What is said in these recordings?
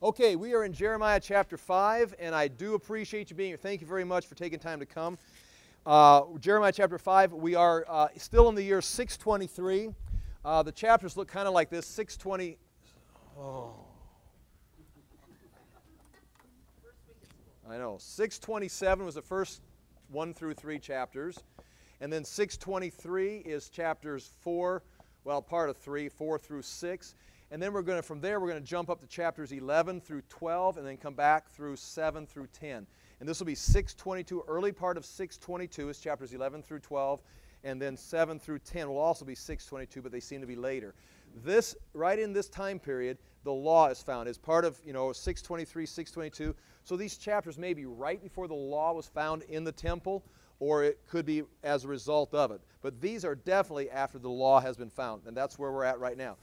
Okay, we are in Jeremiah chapter 5, and I do appreciate you being here. Thank you very much for taking time to come. Jeremiah chapter 5, we are still in the year 623. The chapters look kind of like this, 620. Oh. I know. 627 was the first 1 through 3 chapters. And then 623 is chapters 4, well, part of 3, 4 through 6. And then from there, we're going to jump up to chapters 11 through 12, and then come back through 7 through 10. And this will be 622. Early part of 622 is chapters 11 through 12, and then 7 through 10 will also be 622, but they seem to be later. This, right in this time period, the law is found. It's part of, 623, 622. So these chapters may be right before the law was found in the temple, or it could be as a result of it. But these are definitely after the law has been found, and that's where we're at right now.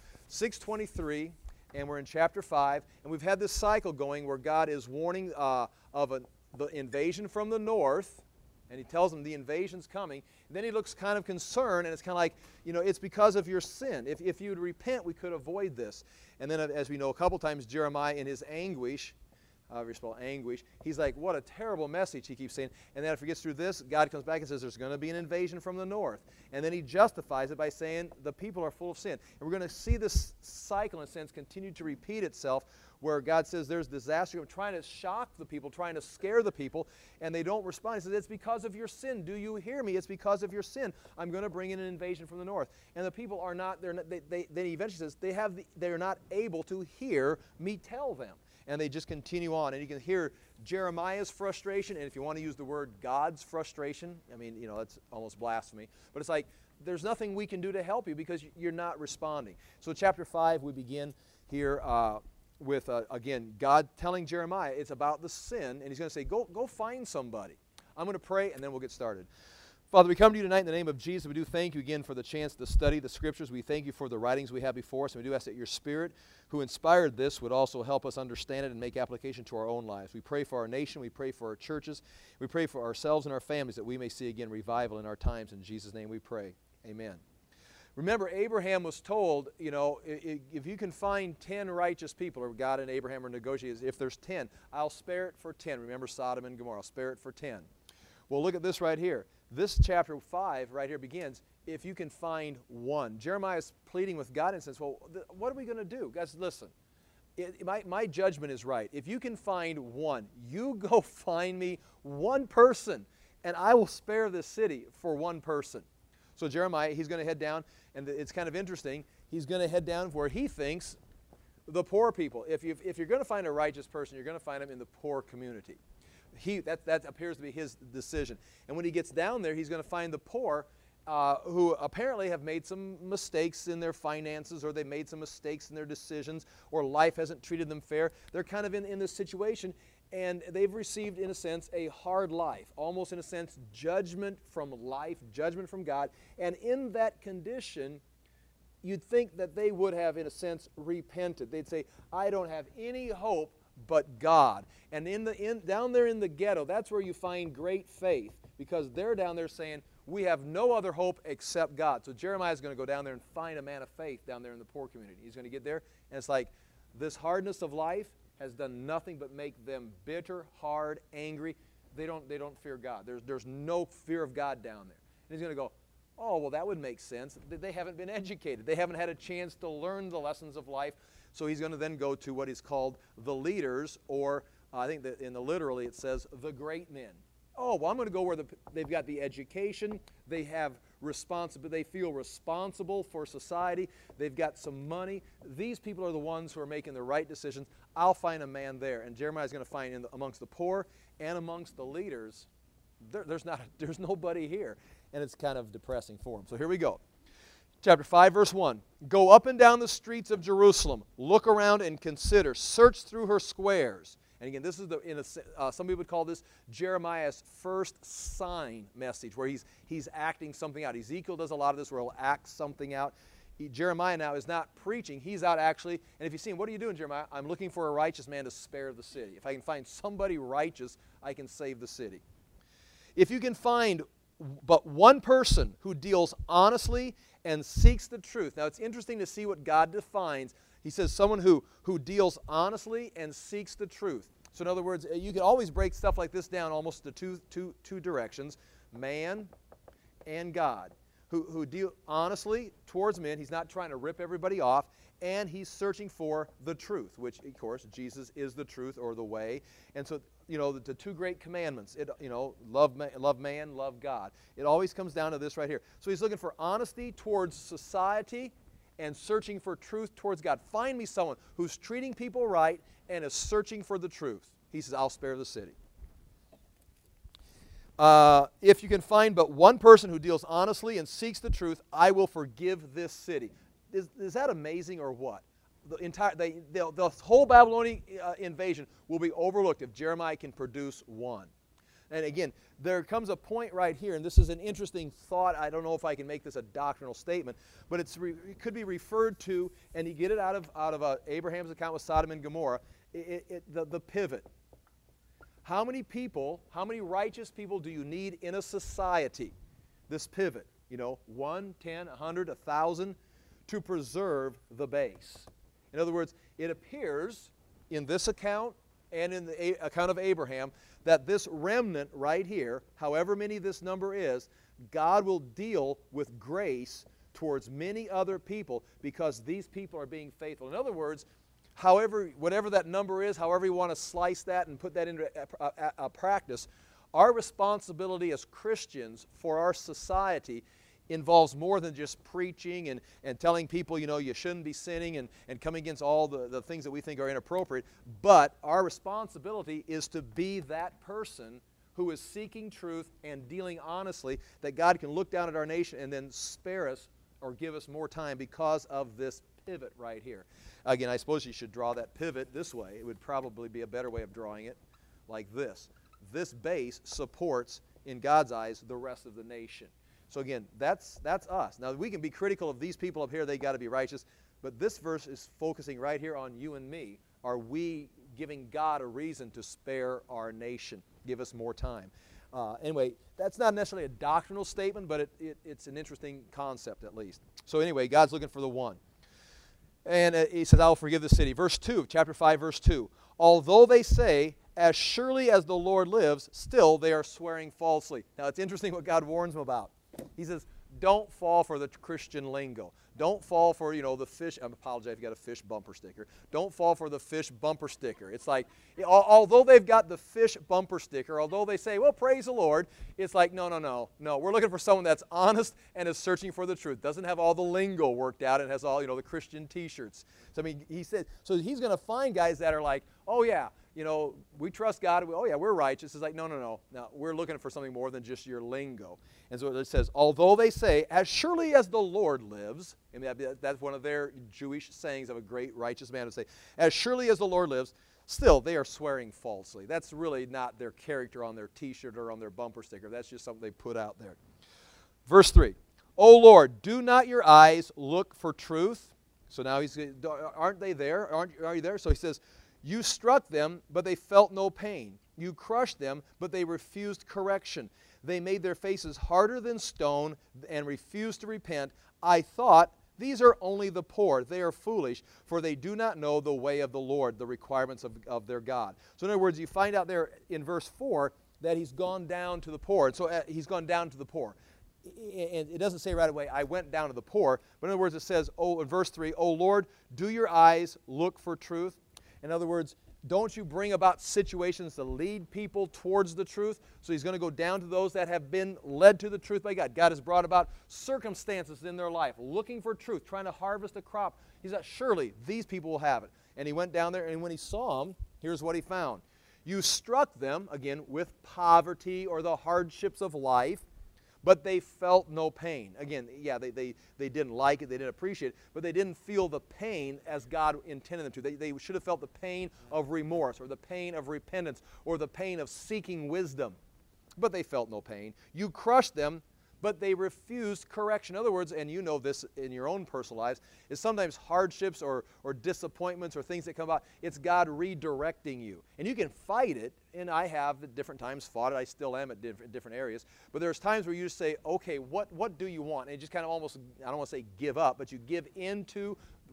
623, and we're in chapter 5, and we've had this cycle going where God is warning of the invasion from the north, and he tells them the invasion's coming. And then he looks kind of concerned, and it's kind of like, it's because of your sin. If you'd repent, we could avoid this. And then, as we know a couple times, Jeremiah, in his anguish, however you spell anguish, he's like, what a terrible message, he keeps saying. And then after he gets through this, God comes back and says there's going to be an invasion from the north. And then he justifies it by saying the people are full of sin. And we're going to see this cycle, in a sense, continue to repeat itself, where God says there's disaster, trying to shock the people, trying to scare the people, and they don't respond. He says, it's because of your sin. Do you hear me? It's because of your sin. I'm going to bring in an invasion from the north. And the people are not, then he eventually says, they're not able to hear me tell them. And they just continue on. And you can hear Jeremiah's frustration, and if you want to use the word God's frustration, that's almost blasphemy. But it's like, there's nothing we can do to help you because you're not responding. So chapter 5, we begin here with, again, God telling Jeremiah it's about the sin, and he's going to say, go find somebody. I'm going to pray, and then we'll get started. Father, we come to you tonight in the name of Jesus. We do thank you again for the chance to study the Scriptures. We thank you for the writings we have before us, and we do ask that your Spirit, who inspired this, would also help us understand it and make application to our own lives. We pray for our nation. We pray for our churches. We pray for ourselves and our families that we may see again revival in our times. In Jesus' name we pray. Amen. Remember, Abraham was told, if you can find 10 righteous people, or God and Abraham are negotiating, if there's 10, I'll spare it for 10. Remember Sodom and Gomorrah, I'll spare it for 10. Well, look at this right here. This chapter 5 right here begins, if you can find one. Jeremiah is pleading with God and says, well, what are we going to do? Guys, listen, my judgment is right. If you can find one, you go find me one person, and I will spare this city for one person. So Jeremiah, he's going to head down, and it's kind of interesting. He's going to head down where he thinks the poor people. If you're going to find a righteous person, you're going to find him in the poor community. That appears to be his decision. And when he gets down there, he's going to find the poor who apparently have made some mistakes in their finances, or they made some mistakes in their decisions, or life hasn't treated them fair. They're kind of in this situation, and they've received, in a sense, a hard life, almost in a sense, judgment from life, judgment from God. And in that condition, you'd think that they would have, in a sense, repented. They'd say, I don't have any hope but God. And down there in the ghetto, that's where you find great faith, because they're down there saying, we have no other hope except God. So Jeremiah's going to go down there and find a man of faith down there in the poor community. He's going to get there, and it's like, this hardness of life has done nothing but make them bitter, hard, angry. They don't fear God. There's no fear of God down there. And he's going to go, oh, well, that would make sense. They haven't been educated. They haven't had a chance to learn the lessons of life. So he's going to then go to what is called the leaders, or I think that in the literally it says the great men. Oh, well, I'm going to go where they've got the education, they have responsibility, they feel responsible for society, they've got some money. These people are the ones who are making the right decisions. I'll find a man there. And Jeremiah's going to find amongst the poor and amongst the leaders, there's nobody here. And it's kind of depressing for him. So here we go. Chapter 5, verse 1. Go up and down the streets of Jerusalem. Look around and consider. Search through her squares. And again, this is some people would call this Jeremiah's first sign message, where he's acting something out. Ezekiel does a lot of this where he'll act something out. Jeremiah now is not preaching. He's out actually. And if you see him, what are you doing, Jeremiah? I'm looking for a righteous man to spare the city. If I can find somebody righteous, I can save the city. If you can find but one person who deals honestly and seeks the truth. Now, it's interesting to see what God defines. He says someone who deals honestly and seeks the truth. So in other words, you can always break stuff like this down almost to two directions, man and God, who deal honestly towards men. He's not trying to rip everybody off, and he's searching for the truth, which, of course, Jesus is the truth or the way. And so, the two great commandments, love man, love God. It always comes down to this right here. So he's looking for honesty towards society and searching for truth towards God. Find me someone who's treating people right and is searching for the truth. He says, I'll spare the city. If you can find but one person who deals honestly and seeks the truth, I will forgive this city. Is that amazing or what? The whole Babylonian invasion will be overlooked if Jeremiah can produce one. And again, there comes a point right here, and this is an interesting thought. I don't know if I can make this a doctrinal statement, but it could be referred to, and you get it out of Abraham's account with Sodom and Gomorrah, the pivot. How many people, how many righteous people do you need in a society? This pivot, 1, 10, 100, 1,000, to preserve the base. In other words, it appears in this account and in the account of Abraham that this remnant right here, however many this number is, God will deal with grace towards many other people because these people are being faithful. In other words, whatever that number is, however you want to slice that and put that into a practice, our responsibility as Christians for our society involves more than just preaching and telling people, you shouldn't be sinning and coming against all the things that we think are inappropriate. But our responsibility is to be that person who is seeking truth and dealing honestly, that God can look down at our nation and then spare us or give us more time because of this pivot right here. Again, I suppose you should draw that pivot this way. It would probably be a better way of drawing it, like this. This base supports, in God's eyes, the rest of the nation. So again, that's us. Now, we can be critical of these people up here. They got to be righteous. But this verse is focusing right here on you and me. Are we giving God a reason to spare our nation? Give us more time. Anyway, that's not necessarily a doctrinal statement, but it's an interesting concept at least. So anyway, God's looking for the one. And he says, I will forgive the city. Verse 2, chapter 5, verse 2. Although they say, as surely as the Lord lives, still they are swearing falsely. Now, it's interesting what God warns them about. He says, don't fall for the Christian lingo. Don't fall for, the fish. I apologize if you got a fish bumper sticker. Don't fall for the fish bumper sticker. It's like, although they've got the fish bumper sticker, although they say, well, praise the Lord, it's like, no. We're looking for someone that's honest and is searching for the truth. Doesn't have all the lingo worked out and has all, the Christian T-shirts. So, he said, so he's going to find guys that are like, oh, yeah, we trust God. We're righteous. It's like, no. Now, we're looking for something more than just your lingo. And so it says, although they say, as surely as the Lord lives, and that's one of their Jewish sayings of a great righteous man to say, as surely as the Lord lives, still they are swearing falsely. That's really not their character on their T-shirt or on their bumper sticker. That's just something they put out there. Verse 3, O Lord, do not your eyes look for truth? So now aren't they there? Are you there? So he says, you struck them, but they felt no pain. You crushed them, but they refused correction. They made their faces harder than stone and refused to repent. I thought, these are only the poor. They are foolish, for they do not know the way of the Lord, the requirements of their God. So in other words, you find out there in verse 4 that he's gone down to the poor. And so he's gone down to the poor. And it doesn't say right away, I went down to the poor. But in other words, it says, in verse 3, O Lord, do your eyes look for truth? In other words, don't you bring about situations to lead people towards the truth? So he's going to go down to those that have been led to the truth by God. God has brought about circumstances in their life, looking for truth, trying to harvest a crop. He said, surely these people will have it. And he went down there, and when he saw them, here's what he found. You struck them, again, with poverty or the hardships of life, but they felt no pain. Again, yeah, they didn't like it, they didn't appreciate it, but they didn't feel the pain as God intended them to. They should have felt the pain of remorse or the pain of repentance or the pain of seeking wisdom, but they felt no pain. You crushed them, but they refused correction. In other words, and you know this in your own personal lives, is sometimes hardships or disappointments or things that come about, it's God redirecting you. And you can fight it, and I have at different times fought it. I still am at different areas. But there's times where you just say, okay, what do you want? And you just kind of almost, I don't want to say give up, but you give into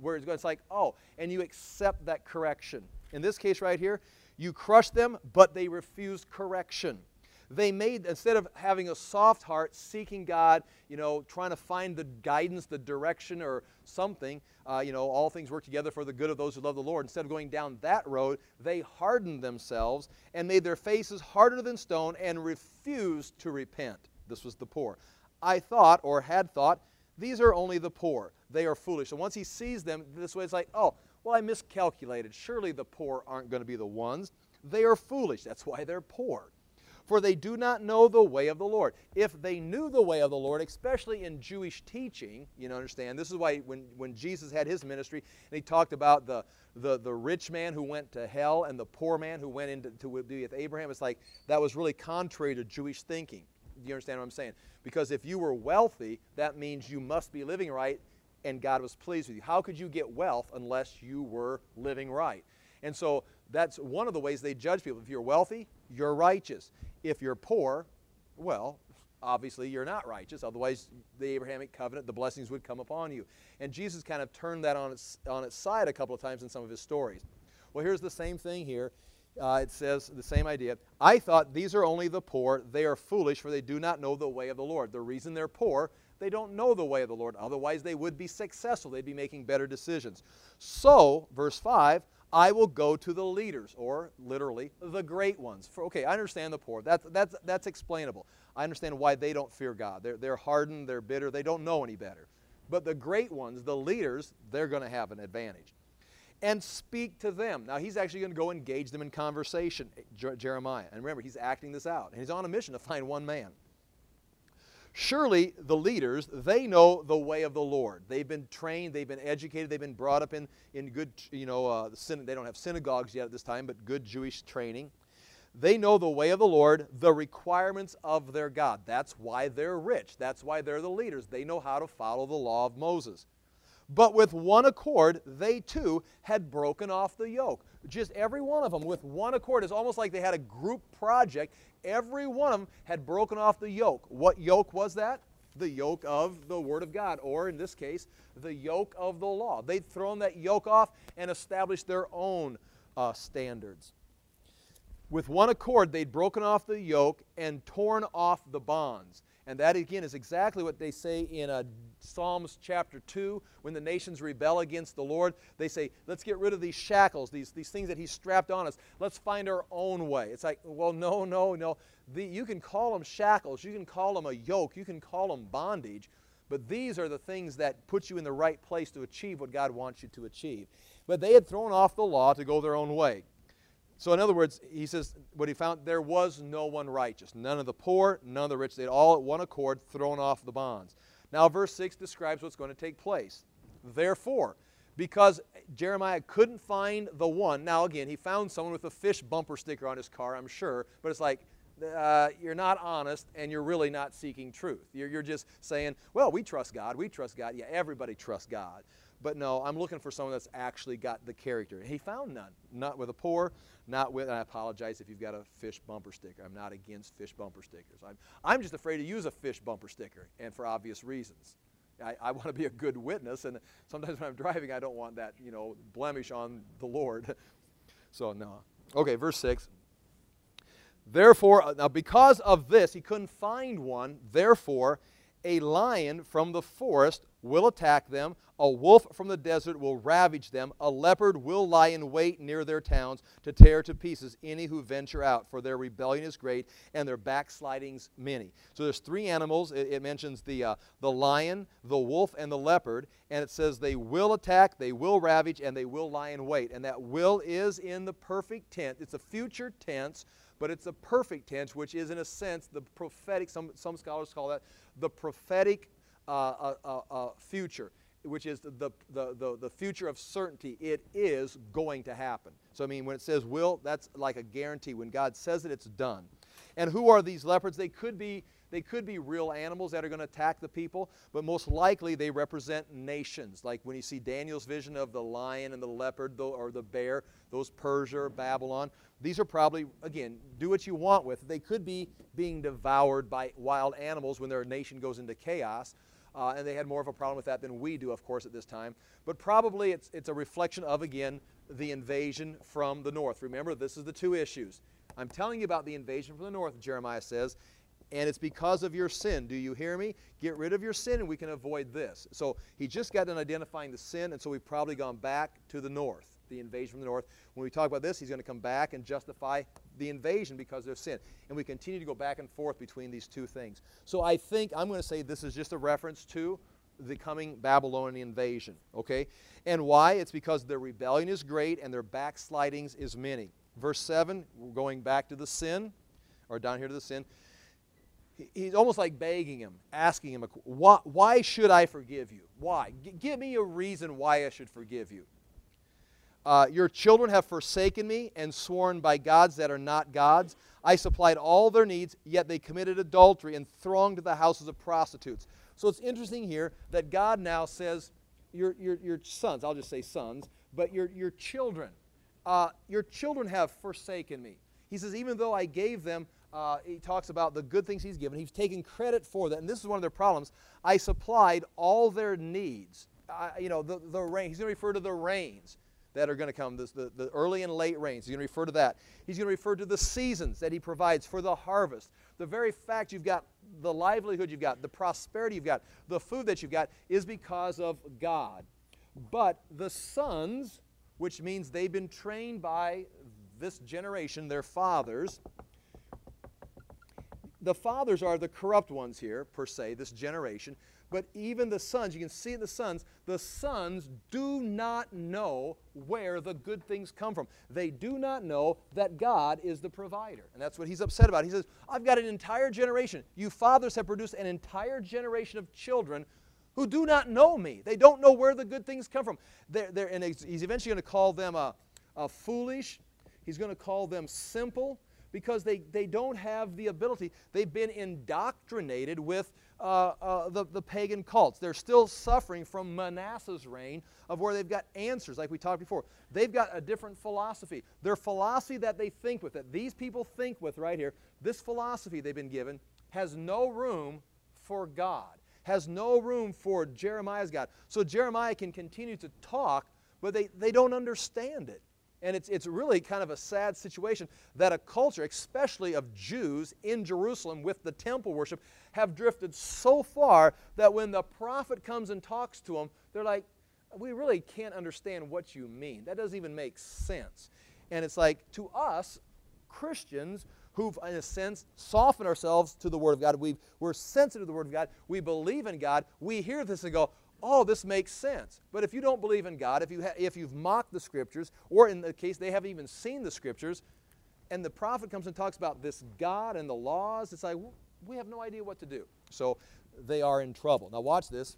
where it's like, oh, and you accept that correction. In this case right here, you crush them, but they refused correction. They made, instead of having a soft heart, seeking God, trying to find the guidance, the direction, or something, all things work together for the good of those who love the Lord. Instead of going down that road, they hardened themselves and made their faces harder than stone and refused to repent. This was the poor. I thought, or had thought, these are only the poor. They are foolish. So once he sees them this way, it's like, oh, well, I miscalculated. Surely the poor aren't going to be the ones. They are foolish. That's why they're poor. For they do not know the way of the Lord. If they knew the way of the Lord, especially in Jewish teaching, understand, this is why when Jesus had his ministry, and he talked about the rich man who went to hell and the poor man who went into to be with Abraham, it's like that was really contrary to Jewish thinking. Do you understand what I'm saying? Because if you were wealthy, that means you must be living right, and God was pleased with you. How could you get wealth unless you were living right? And so that's one of the ways they judge people. If you're wealthy, you're righteous. If you're poor, well, obviously you're not righteous. Otherwise, the Abrahamic covenant, the blessings would come upon you. And Jesus kind of turned that on its side a couple of times in some of his stories. Well, here's the same thing here. It says the same idea. I thought these are only the poor. They are foolish, for they do not know the way of the Lord. The reason they're poor, they don't know the way of the Lord. Otherwise, they would be successful. They'd be making better decisions. So, verse 5, I will go to the leaders, or literally, the great ones. Okay, I understand the poor. That's explainable. I understand why they don't fear God. They're hardened, they're bitter, they don't know any better. But the great ones, the leaders, they're going to have an advantage. And speak to them. Now, he's actually going to go engage them in conversation, Jeremiah. And remember, he's acting this out. And he's on a mission to find one man. Surely the leaders, they know the way of the Lord. They've been trained, they've been educated, they've been brought up in good, they don't have synagogues yet at this time, but good Jewish training. They know the way of the Lord, the requirements of their God. That's why they're rich. That's why they're the leaders. They know how to follow the law of Moses. But with one accord, they too had broken off the yoke. Just every one of them with one accord. It's almost like they had a group project. Every one of them had broken off the yoke. What yoke was that? The yoke of the Word of God, or in this case, the yoke of the law. They'd thrown that yoke off and established their own standards. With one accord, they'd broken off the yoke and torn off the bonds. And that, again, is exactly what they say in Psalms chapter 2. When the nations rebel against the Lord, they say, let's get rid of these shackles, these things that He's strapped on us. Let's find our own way. It's like, well, no. You can call them shackles. You can call them a yoke. You can call them bondage. But these are the things that put you in the right place to achieve what God wants you to achieve. But they had thrown off the law to go their own way. So in other words, he says, what he found, there was no one righteous. None of the poor, none of the rich. They'd all at one accord thrown off the bonds. Now verse 6 describes what's going to take place. Therefore, because Jeremiah couldn't find the one. Now again, he found someone with a fish bumper sticker on his car, I'm sure. But it's like, you're not honest and you're really not seeking truth. You're just saying, well, we trust God. We trust God. Yeah, everybody trusts God. But no, I'm looking for someone that's actually got the character. He found none. Not with the poor, not with, and I apologize if you've got a fish bumper sticker. I'm not against fish bumper stickers. I'm just afraid to use a fish bumper sticker, and for obvious reasons. I want to be a good witness, and sometimes when I'm driving, I don't want that, blemish on the Lord. So, no. Okay, verse 6. Therefore, now because of this, he couldn't find one. Therefore, a lion from the forest will attack them. A wolf from the desert will ravage them. A leopard will lie in wait near their towns to tear to pieces any who venture out, for their rebellion is great and their backslidings many. So there's three animals. It mentions the lion, the wolf, and the leopard. And it says they will attack, they will ravage, and they will lie in wait. And that will is in the perfect tense. It's a future tense, but it's a perfect tense, which is in a sense the prophetic, some scholars call that the prophetic future, which is the future of certainty. It is going to happen. So I mean, when it says will, that's like a guarantee. When God says it, it's done. And who are these leopards? They could be real animals that are going to attack the people, but most likely they represent nations. Like when you see Daniel's vision of the lion and the leopard or the bear, those Persia or Babylon, these are probably, again, do what you want with. They could be being devoured by wild animals when their nation goes into chaos. and they had more of a problem with that than we do, of course, at this time. But probably it's a reflection of, again, the invasion from the north. Remember, this is the two issues. I'm telling you about the invasion from the north, Jeremiah says, and it's because of your sin. Do you hear me? Get rid of your sin and we can avoid this. So he just got done identifying the sin, and so we've probably gone back to the north, the invasion from the north. When we talk about this, he's going to come back and justify the invasion because of their sin. And we continue to go back and forth between these two things. So I think I'm going to say this is just a reference to the coming Babylonian invasion, okay? And why? It's because their rebellion is great and their backslidings is many. Verse 7, going back to the sin, or down here to the sin, he's almost like begging him, asking him, why should I forgive you? Why? Give me a reason why I should forgive you. Your children have forsaken me and sworn by gods that are not gods. I supplied all their needs, yet they committed adultery and thronged the houses of prostitutes. So it's interesting here that God now says, your sons, I'll just say sons, but your children have forsaken me. He says, even though I gave them, he talks about the good things he's given. He's taking credit for that, and this is one of their problems. I supplied all their needs. The rain. He's going to refer to the rains that are going to come, the early and late rains. He's going to refer to that. He's going to refer to the seasons that he provides for the harvest. The very fact you've got the livelihood you've got, the prosperity you've got, the food that you've got is because of God. But the sons, which means they've been trained by this generation, their fathers. The fathers are the corrupt ones here, per se, this generation. But even the sons, you can see the sons do not know where the good things come from. They do not know that God is the provider. And that's what he's upset about. He says, I've got an entire generation. You fathers have produced an entire generation of children who do not know me. They don't know where the good things come from. And he's eventually going to call them foolish. He's going to call them simple because they don't have the ability. They've been indoctrinated with the pagan cults. They're still suffering from Manasseh's reign of where they've got answers, like we talked before. They've got a different philosophy. Their philosophy that they think with, that these people think with right here, this philosophy they've been given has no room for God, has no room for Jeremiah's God. So Jeremiah can continue to talk, but they don't understand it. And it's really kind of a sad situation that a culture, especially of Jews in Jerusalem with the temple worship, have drifted so far that when the prophet comes and talks to them, they're like, we really can't understand what you mean. That doesn't even make sense. And it's like, to us, Christians, who've, in a sense, softened ourselves to the Word of God, we're sensitive to the Word of God, we believe in God, we hear this and go, oh, this makes sense. But if you don't believe in God, if you've mocked the Scriptures, or in the case they haven't even seen the Scriptures, and the prophet comes and talks about this God and the laws, it's like, well, we have no idea what to do. So they are in trouble. Now watch this.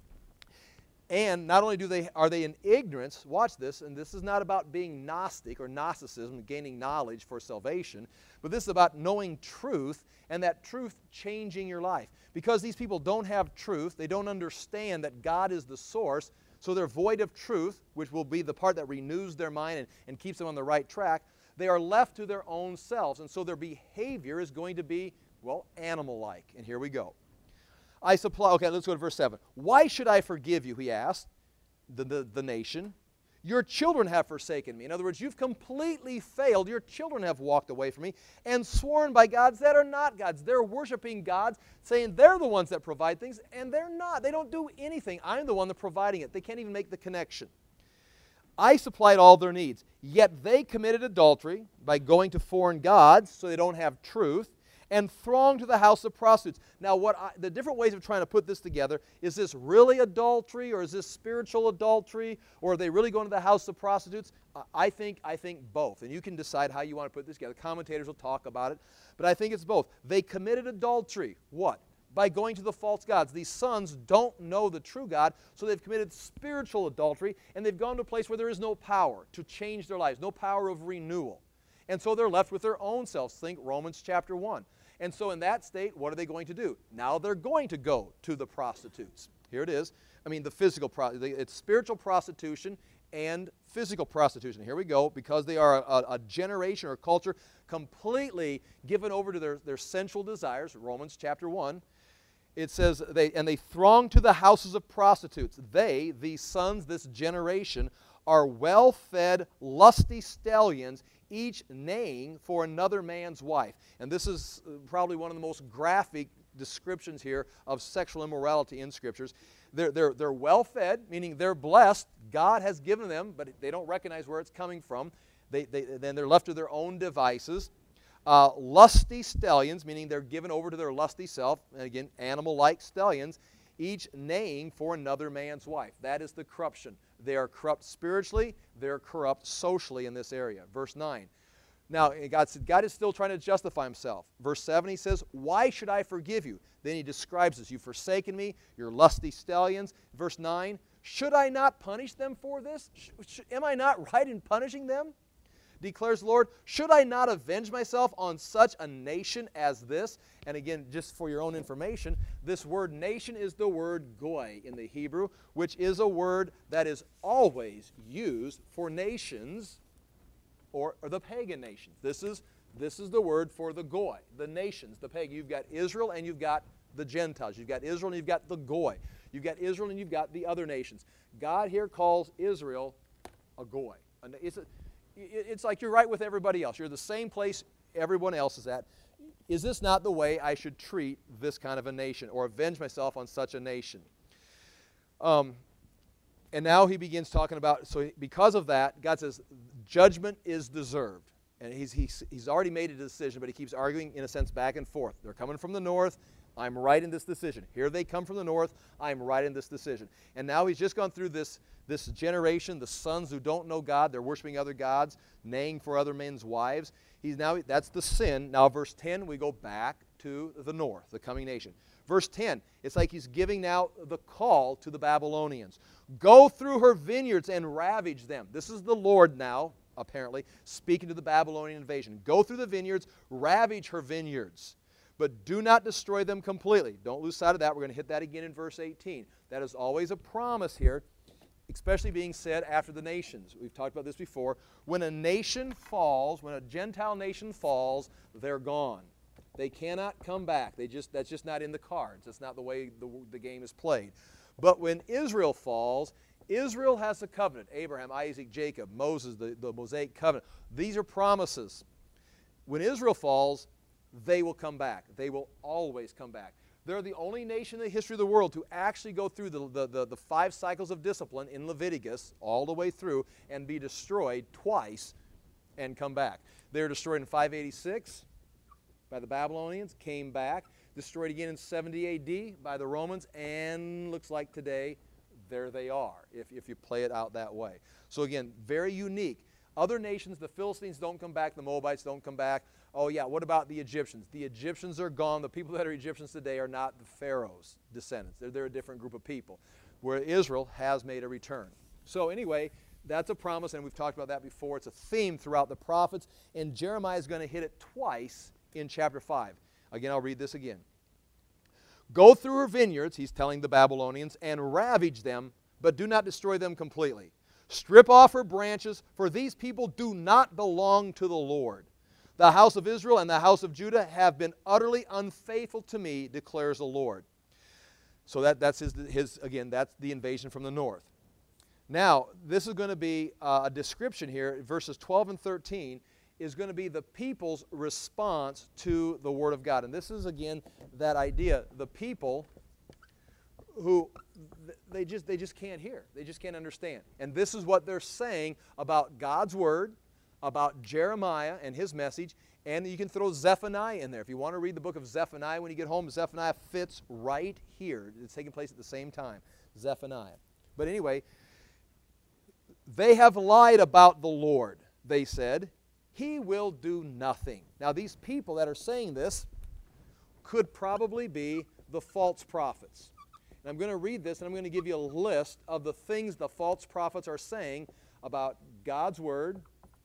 And not only are they in ignorance, watch this, and this is not about being Gnostic or Gnosticism, gaining knowledge for salvation, but this is about knowing truth and that truth changing your life. Because these people don't have truth, they don't understand that God is the source, so they're void of truth, which will be the part that renews their mind and keeps them on the right track. They are left to their own selves, and so their behavior is going to be, well, animal-like. And here we go. Okay, let's go to verse 7. Why should I forgive you, he asked, the nation. Your children have forsaken me. In other words, you've completely failed. Your children have walked away from me and sworn by gods that are not gods. They're worshiping gods, saying they're the ones that provide things, and they're not. They don't do anything. I'm the one that's providing it. They can't even make the connection. I supplied all their needs, yet they committed adultery by going to foreign gods, so they don't have truth, and thronged to the house of prostitutes. Now, the different ways of trying to put this together, is this really adultery, or is this spiritual adultery, or are they really going to the house of prostitutes? I think both, and you can decide how you want to put this together. Commentators will talk about it, but I think it's both. They committed adultery. What? By going to the false gods. These sons don't know the true God, so they've committed spiritual adultery, and they've gone to a place where there is no power to change their lives, no power of renewal. And so they're left with their own selves. Think Romans chapter 1. And so in that state, what are they going to do? Now they're going to go to the prostitutes. Here it is. I mean, the physical prostitution. It's spiritual prostitution and physical prostitution. Here we go. Because they are a generation or culture completely given over to their sensual desires, Romans chapter 1. it says, they throng to the houses of prostitutes. They, these sons, this generation, are well-fed, lusty stallions, each neighing for another man's wife. And this is probably one of the most graphic descriptions here of sexual immorality in Scriptures. They're well-fed, meaning they're blessed. God has given them, but they don't recognize where it's coming from. Then they're left to their own devices. Lusty stallions, meaning they're given over to their lusty self. And again, animal-like stallions, each neighing for another man's wife. That is the corruption. They are corrupt spiritually. They're corrupt socially in this area. Verse 9. Now, God is still trying to justify himself. Verse 7, he says, why should I forgive you? Then he describes this. You've forsaken me, you're lusty stallions. Verse 9, should I not punish them for this? Am I not right in punishing them? Declares the Lord, should I not avenge myself on such a nation as this? And again, just for your own information, this word nation is the word goy in the Hebrew, which is a word that is always used for nations or the pagan nations. This is the word for the goy, the nations, the pagan. You've got Israel and you've got the Gentiles. You've got Israel and you've got the goy. You've got Israel and you've got the other nations. God here calls Israel a goy. It's like you're right with everybody else. You're the same place everyone else is at. Is this not the way I should treat this kind of a nation or avenge myself on such a nation? And now he begins talking about, so because of that, God says, judgment is deserved. And he's already made a decision, but he keeps arguing, in a sense, back and forth. They're coming from the north. I'm right in this decision. Here they come from the north. I'm right in this decision. And now he's just gone through this generation, the sons who don't know God. They're worshiping other gods, neighing for other men's wives. That's the sin. Now, verse 10, we go back to the north, the coming nation. Verse 10, it's like he's giving now the call to the Babylonians. Go through her vineyards and ravage them. This is the Lord now, apparently, speaking to the Babylonian invasion. Go through the vineyards, ravage her vineyards, but do not destroy them completely. Don't lose sight of that. We're going to hit that again in verse 18. That is always a promise here, especially being said after the nations. We've talked about this before. When a nation falls, when a Gentile nation falls, they're gone. They cannot come back. That's just not in the cards. That's not the way the game is played. But when Israel falls, Israel has a covenant. Abraham, Isaac, Jacob, Moses, the Mosaic covenant. These are promises. When Israel falls, they will come back. They will always come back. They're the only nation in the history of the world to actually go through the 5 cycles of discipline in Leviticus all the way through and be destroyed twice and come back. They were destroyed in 586 by the Babylonians, came back, destroyed again in 70 A.D. by the Romans, and looks like today, there they are, if you play it out that way. So again, very unique. Other nations, the Philistines don't come back, the Moabites don't come back. Oh yeah, what about the Egyptians? The Egyptians are gone. The people that are Egyptians today are not the Pharaoh's descendants. They're a different group of people, where Israel has made a return. So anyway, that's a promise, and we've talked about that before. It's a theme throughout the prophets, and Jeremiah is going to hit it twice in chapter 5. Again, I'll read this again. Go through her vineyards, he's telling the Babylonians, and ravage them, but do not destroy them completely. Strip off her branches, for these people do not belong to the Lord. The house of Israel and the house of Judah have been utterly unfaithful to me, declares the Lord. So that's again, that's the invasion from the north. Now, this is going to be a description here, verses 12 and 13, is going to be the people's response to the Word of God. And this is, again, that idea. The people who, they just can't hear. They just can't understand. And this is what they're saying about God's Word, about Jeremiah and his message, and you can throw Zephaniah in there. If you want to read the book of Zephaniah when you get home, Zephaniah fits right here. It's taking place at the same time, Zephaniah. But anyway, they have lied about the Lord, they said. He will do nothing. Now, these people that are saying this could probably be the false prophets. And I'm going to read this, and I'm going to give you a list of the things the false prophets are saying about God's Word,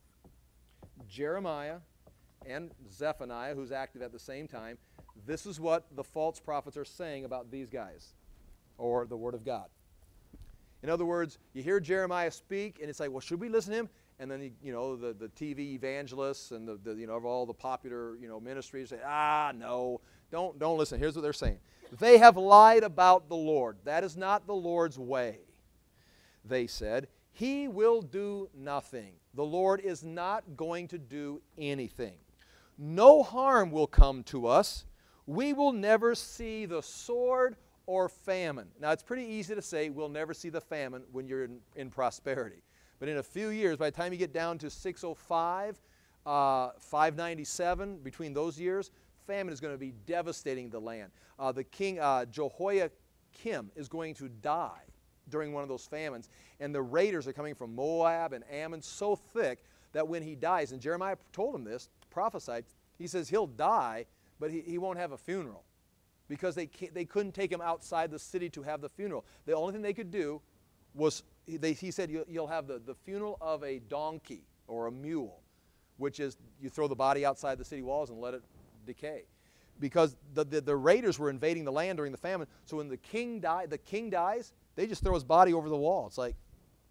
Jeremiah, and Zephaniah, who's active at the same time. This is what the false prophets are saying about these guys, or the Word of God. In other words, you hear Jeremiah speak, and it's like, well, should we listen to him? And then, the TV evangelists and of all the popular, ministries say, no, don't listen. Here's what they're saying. They have lied about the Lord. That is not the Lord's way. They said, He will do nothing. The Lord is not going to do anything. No harm will come to us. We will never see the sword or famine. Now, it's pretty easy to say we'll never see the famine when you're in prosperity. But in a few years, by the time you get down to 605, 597, between those years, famine is going to be devastating the land. The king Jehoiakim is going to die during one of those famines. And the raiders are coming from Moab and Ammon so thick that when he dies, and Jeremiah told him this, prophesied, he says he'll die, but he won't have a funeral because they couldn't take him outside the city to have the funeral. The only thing they could do was, he said, you'll have the funeral of a donkey or a mule, which is you throw the body outside the city walls and let it decay. Because the raiders were invading the land during the famine, so when the king dies, they just throw his body over the wall. It's like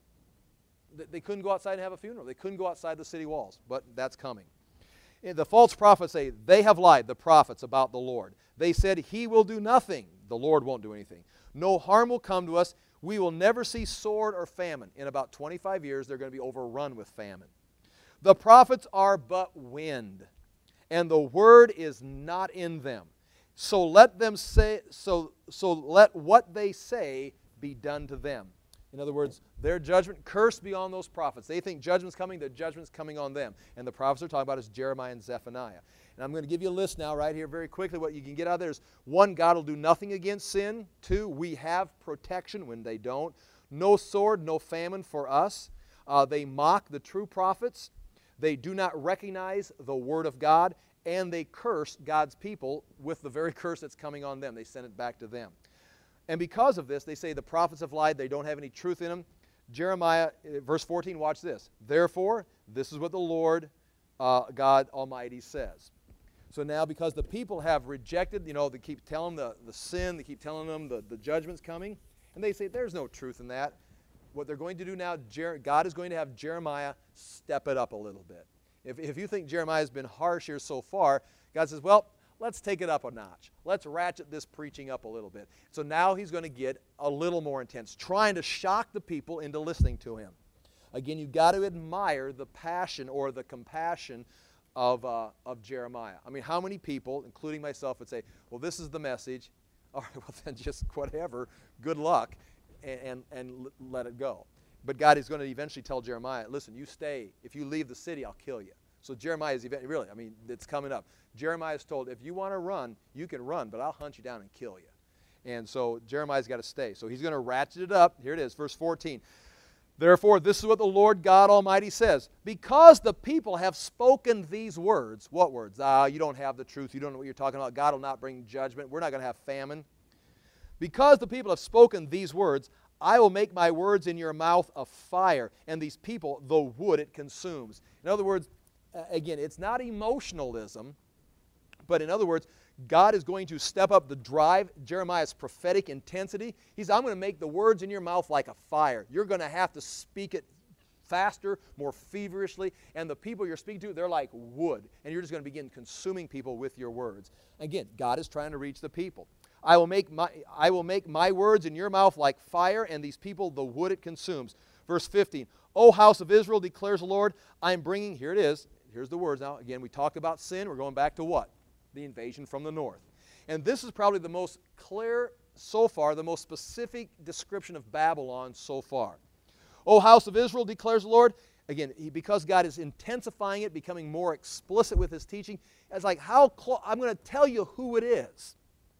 they couldn't go outside and have a funeral. They couldn't go outside the city walls, but that's coming. And the false prophets say, they have lied, the prophets, about the Lord. They said, He will do nothing. The Lord won't do anything. No harm will come to us. We will never see sword or famine. In about 25 years, they're going to be overrun with famine. The prophets are but wind, and the word is not in them. So let them say, so let what they say be done to them. In other words, their judgment, cursed be on those prophets. They think judgment's coming, the judgment's coming on them. And the prophets they're talking about is Jeremiah and Zephaniah. And I'm going to give you a list now right here very quickly. What you can get out of there is, 1, God will do nothing against sin. 2, we have protection when they don't. No sword, no famine for us. They mock the true prophets. They do not recognize the Word of God. And they curse God's people with the very curse that's coming on them. They send it back to them. And because of this, they say the prophets have lied. They don't have any truth in them. Jeremiah, verse 14, watch this. Therefore, this is what the Lord God Almighty says. So now, because the people have rejected, they keep telling them the sin, they keep telling them the judgment's coming, and they say there's no truth in that. What they're going to do now, God is going to have Jeremiah step it up a little bit. If you think Jeremiah has been harsh here so far, God says, well, let's take it up a notch. Let's ratchet this preaching up a little bit. So now he's going to get a little more intense, trying to shock the people into listening to him. Again, you've got to admire the passion or the compassion of Jeremiah. I mean, how many people, including myself, would say, well, this is the message. All right, well, then just whatever. Good luck, and let it go. But God is going to eventually tell Jeremiah, listen, you stay. If you leave the city, I'll kill you. So Jeremiah is really, it's coming up. Jeremiah is told, if you want to run, you can run, but I'll hunt you down and kill you. And so Jeremiah's got to stay. So he's going to ratchet it up. Here it is, verse 14. Therefore, this is what the Lord God Almighty says. Because the people have spoken these words. What words? You don't have the truth. You don't know what you're talking about. God will not bring judgment. We're not going to have famine. Because the people have spoken these words, I will make my words in your mouth a fire, and these people, the wood it consumes. In other words, again, it's not emotionalism, but in other words, God is going to step up the drive, Jeremiah's prophetic intensity. I'm going to make the words in your mouth like a fire. You're going to have to speak it faster, more feverishly, and the people you're speaking to, they're like wood, and you're just going to begin consuming people with your words. Again, God is trying to reach the people. I will make my words in your mouth like fire, and these people the wood it consumes. Verse 15, O house of Israel, declares the Lord, I am bringing, here it is, here's the words now. Again, we talked about sin. We're going back to what? The invasion from the north. And this is probably the most clear so far, the most specific description of Babylon so far. O house of Israel, declares the Lord. Again, because God is intensifying it, becoming more explicit with His teaching, it's like, I'm going to tell you who it is.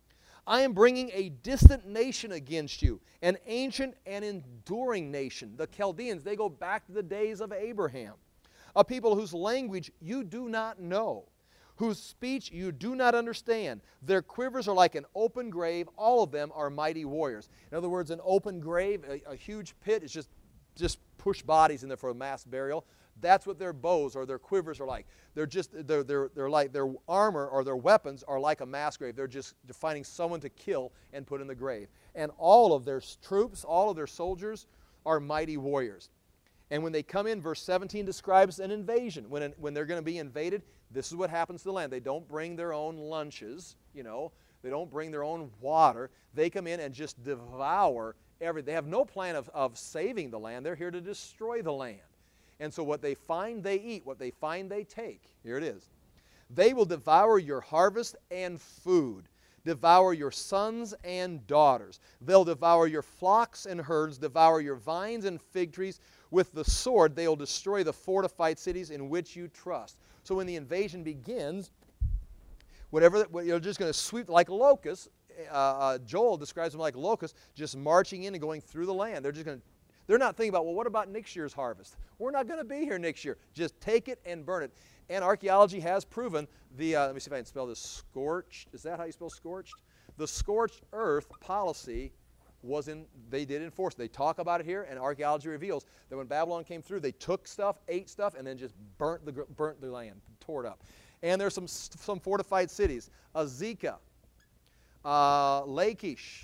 I am bringing a distant nation against you, an ancient and enduring nation. The Chaldeans, they go back to the days of Abraham. A people whose language you do not know, whose speech you do not understand. Their quivers are like an open grave. All of them are mighty warriors. In other words, an open grave, a huge pit, is just push bodies in there for a mass burial. That's what their bows or their quivers are like. They're like their armor or their weapons are like a mass grave. They're finding someone to kill and put in the grave. And all of their troops, all of their soldiers are mighty warriors. And when they come in, verse 17 describes an invasion. When they're going to be invaded, this is what happens to the land. They don't bring their own lunches, you know. They don't bring their own water. They come in and just devour everything. They have no plan of saving the land. They're here to destroy the land. And so what they find, they eat. What they find, they take. Here it is. They will devour your harvest and food, devour your sons and daughters. They'll devour your flocks and herds, devour your vines and fig trees. With the sword, they will destroy the fortified cities in which you trust. So when the invasion begins, you're just going to sweep like locusts. Joel describes them like locusts, just marching in and going through the land. They're not thinking about, well, what about next year's harvest? We're not going to be here next year. Just take it and burn it. And archaeology has proven let me see if I can spell this, scorched. Is that how you spell scorched? The scorched earth policy they did enforce. They talk about it here, and archaeology reveals that when Babylon came through, they took stuff, ate stuff, and then just burnt the land, tore it up. And there's some fortified cities. Azekah, Lachish,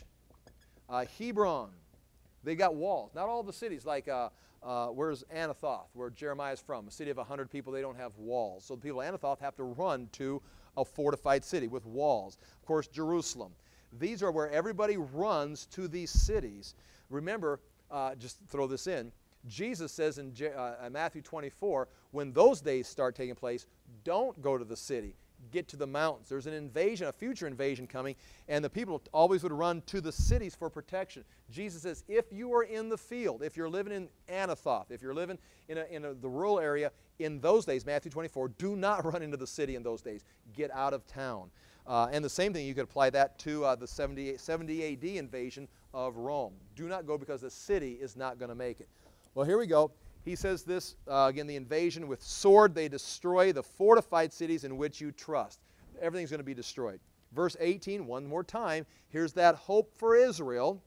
Hebron. They got walls. Not all the cities, like where's Anathoth, where Jeremiah's from, a city of 100 people, they don't have walls. So the people of Anathoth have to run to a fortified city with walls. Of course, Jerusalem. These are where everybody runs to these cities. Remember, just throw this in, Jesus says in Matthew 24, when those days start taking place, don't go to the city. Get to the mountains. There's an invasion, a future invasion coming, and the people always would run to the cities for protection. Jesus says, if you are in the field, if you're living in Anathoth, if you're living in the rural area in those days, Matthew 24, do not run into the city in those days. Get out of town. And the same thing, you could apply that to the 70 AD invasion of Rome. Do not go because the city is not going to make it. Well, here we go. He says this, again, the invasion with sword, they destroy the fortified cities in which you trust. Everything's going to be destroyed. Verse 18, one more time, here's that hope for Israel.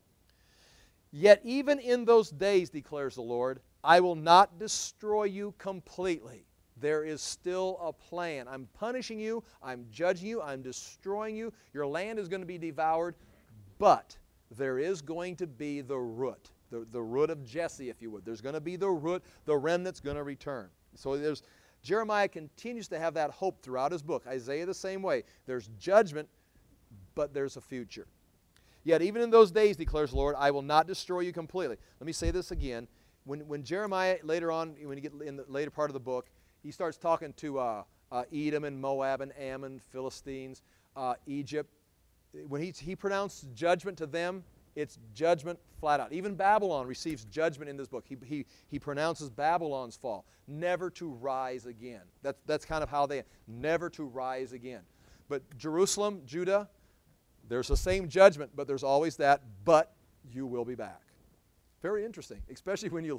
Yet even in those days, declares the Lord, I will not destroy you completely. There is still a plan. I'm punishing you, I'm judging you, I'm destroying you. Your land is going to be devoured, but there is going to be the root. The root of Jesse, if you would. There's going to be the root, the remnant's going to return. So Jeremiah continues to have that hope throughout his book. Isaiah the same way. There's judgment, but there's a future. Yet even in those days, declares the Lord, I will not destroy you completely. Let me say this again. When Jeremiah, later on, when you get in the later part of the book, he starts talking to Edom and Moab and Ammon, Philistines, Egypt. When he pronounced judgment to them, it's judgment flat out. Even Babylon receives judgment in this book. He pronounces Babylon's fall, never to rise again. That's kind of how they, never to rise again. But Jerusalem, Judah, there's the same judgment, but there's always that, but you will be back. Very interesting, especially when you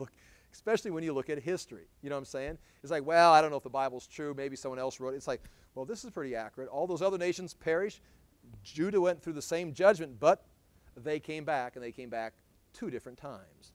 look at history. You know what I'm saying? It's like, well, I don't know if the Bible's true. Maybe someone else wrote it. It's like, well, this is pretty accurate. All those other nations perished. Judah went through the same judgment, but they came back, and they came back 2 different times.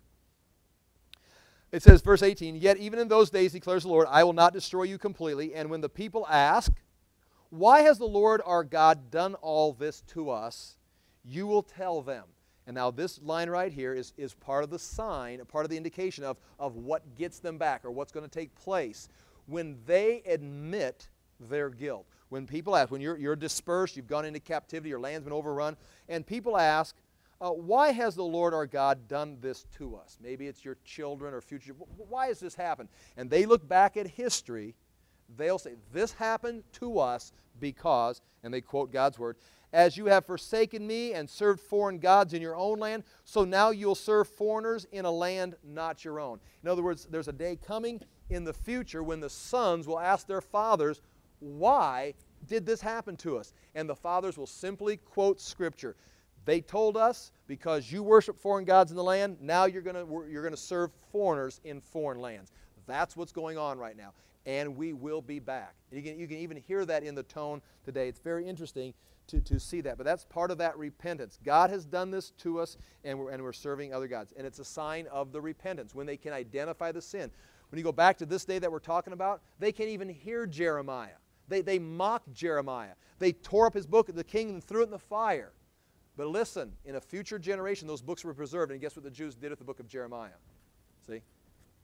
It says, verse 18, yet even in those days, declares the Lord, I will not destroy you completely. And when the people ask, why has the Lord our God done all this to us? You will tell them. And now this line right here is part of the sign, part of the indication of what gets them back or what's going to take place when they admit their guilt. When people ask, when you're dispersed, you've gone into captivity, your land's been overrun, and people ask, why has the Lord our God done this to us? Maybe it's your children or future. Why has this happened? And they look back at history. They'll say, this happened to us because, and they quote God's word, as you have forsaken me and served foreign gods in your own land, so now you'll serve foreigners in a land not your own. In other words, there's a day coming in the future when the sons will ask their fathers, why did this happen to us? And the fathers will simply quote Scripture. They told us, because you worship foreign gods in the land, now you're going to serve foreigners in foreign lands. That's what's going on right now. And we will be back. You can even hear that in the tone today. It's very interesting to see that. But that's part of that repentance. God has done this to us, and we're serving other gods. And it's a sign of the repentance, when they can identify the sin. When you go back to this day that we're talking about, they can't even hear Jeremiah. They mocked Jeremiah. They tore up his book of the king and threw it in the fire. But listen, in a future generation, those books were preserved. And guess what the Jews did with the book of Jeremiah? See?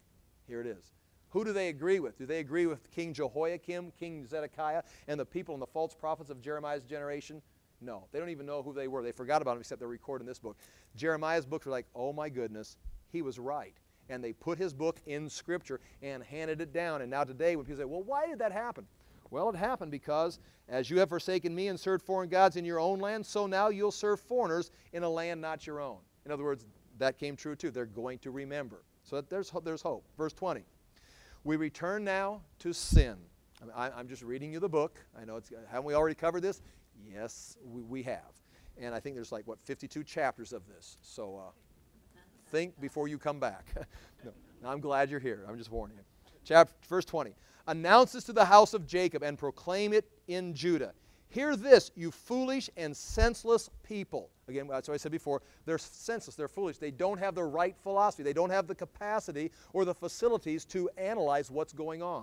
Here it is. Who do they agree with? Do they agree with King Jehoiakim, King Zedekiah, and the people and the false prophets of Jeremiah's generation? No. They don't even know who they were. They forgot about them except they're recorded in this book. Jeremiah's books are like, oh my goodness, he was right. And they put his book in Scripture and handed it down. And now today when people say, well, why did that happen? Well, it happened because as you have forsaken me and served foreign gods in your own land, so now you'll serve foreigners in a land not your own. In other words, that came true too. They're going to remember. So there's hope. Verse 20. We return now to sin. I'm just reading you the book. I know haven't we already covered this? Yes, we have. And I think there's like, 52 chapters of this. So think before you come back. No, I'm glad you're here. I'm just warning you. Verse 20. Announce this to the house of Jacob and proclaim it in Judah. Hear this, you foolish and senseless people. Again, that's what I said before. They're senseless. They're foolish. They don't have the right philosophy. They don't have the capacity or the facilities to analyze what's going on.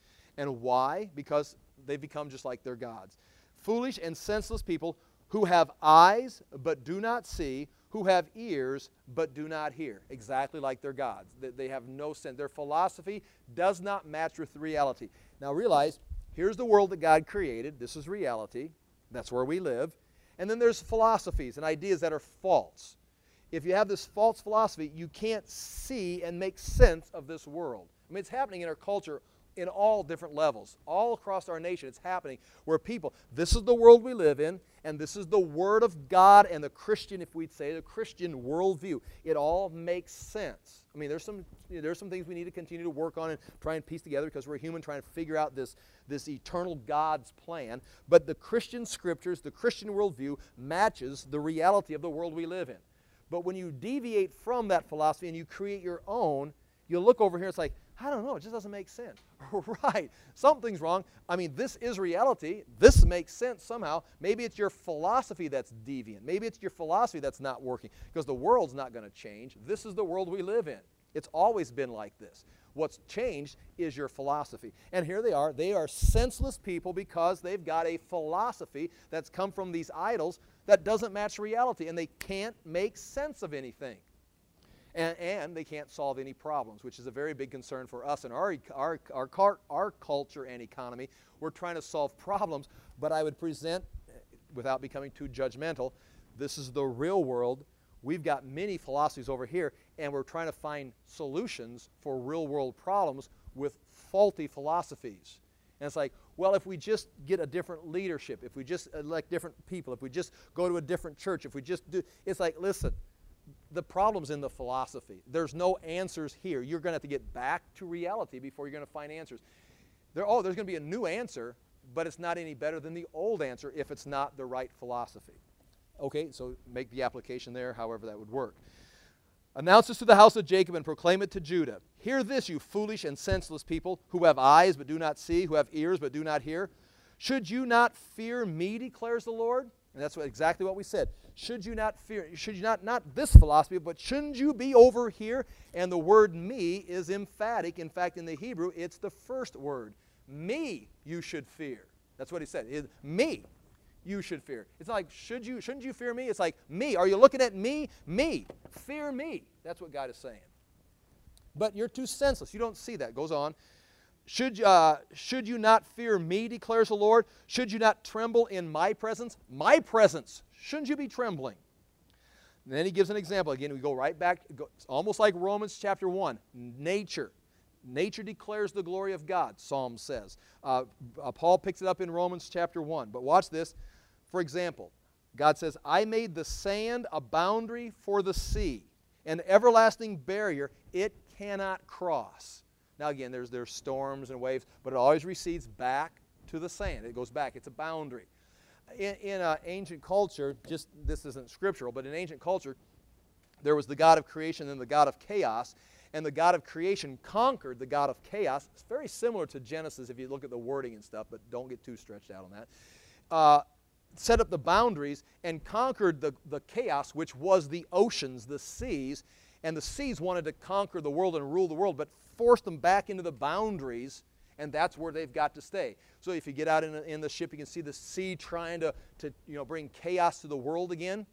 And why? Because they've become just like their gods. Foolish and senseless people who have eyes but do not see, who have ears but do not hear. Exactly like their gods. They have no sense. Their philosophy does not match with reality. Now realize, here's the world that God created. This is reality. That's where we live. And then there's philosophies and ideas that are false. If you have this false philosophy, you can't see and make sense of this world. I mean, it's happening in our culture in all different levels. All across our nation, it's happening where people, this is the world we live in, and this is the Word of God and the Christian, if we'd say, the Christian worldview. It all makes sense. I mean, there's some things we need to continue to work on and try and piece together because we're human trying to figure out this eternal God's plan. But the Christian scriptures, the Christian worldview matches the reality of the world we live in. But when you deviate from that philosophy and you create your own, you look over here, it's like, I don't know, it just doesn't make sense. Right, something's wrong. I mean, this is reality. This makes sense somehow. Maybe it's your philosophy that's deviant. Maybe it's your philosophy that's not working because the world's not going to change. This is the world we live in. It's always been like this. What's changed is your philosophy. And here they are. They are senseless people because they've got a philosophy that's come from these idols that doesn't match reality, and they can't make sense of anything. And they can't solve any problems, which is a very big concern for us in our culture and economy. We're trying to solve problems, but I would present, without becoming too judgmental, this is the real world. We've got many philosophies over here, and we're trying to find solutions for real-world problems with faulty philosophies. And it's like, well, if we just get a different leadership, if we just elect different people, if we just go to a different church, if we just do, it's like, listen, the problem's in the philosophy. There's no answers here. You're going to have to get back to reality before you're going to find answers. There's going to be a new answer, but it's not any better than the old answer if it's not the right philosophy. Okay, so make the application there, however that would work. Announce this to the house of Jacob and proclaim it to Judah. Hear this, you foolish and senseless people who have eyes but do not see, who have ears but do not hear. Should you not fear me, declares the Lord? And that's exactly what we said. Should you not fear, should you not this philosophy, but shouldn't you be over here? And the word me is emphatic. In fact, in the Hebrew, it's the first word. Me you should fear. That's what he said. Me you should fear. It's not like, shouldn't you fear me? It's like, me. Are you looking at me? Me. Fear me. That's what God is saying. But you're too senseless. You don't see that. It goes on. Should you not fear me, declares the Lord? Should you not tremble in my presence? My presence. Shouldn't you be trembling? And then he gives an example. Again, we go right back. It's almost like Romans chapter 1. Nature. Nature declares the glory of God, Psalm says. Paul picks it up in Romans chapter 1. But watch this. For example, God says, I made the sand a boundary for the sea, an everlasting barrier it cannot cross. Now again, there's storms and waves, but it always recedes back to the sand. It goes back. It's a boundary. In ancient culture, this isn't scriptural, but in ancient culture, there was the God of creation and the God of chaos, and the God of creation conquered the God of chaos. It's very similar to Genesis if you look at the wording and stuff, but don't get too stretched out on that. Set up the boundaries and conquered the chaos, which was the oceans, the seas, and the seas wanted to conquer the world and rule the world, but forced them back into the boundaries, and that's where they've got to stay. So if you get out in the ship, you can see the sea trying to bring chaos to the world again.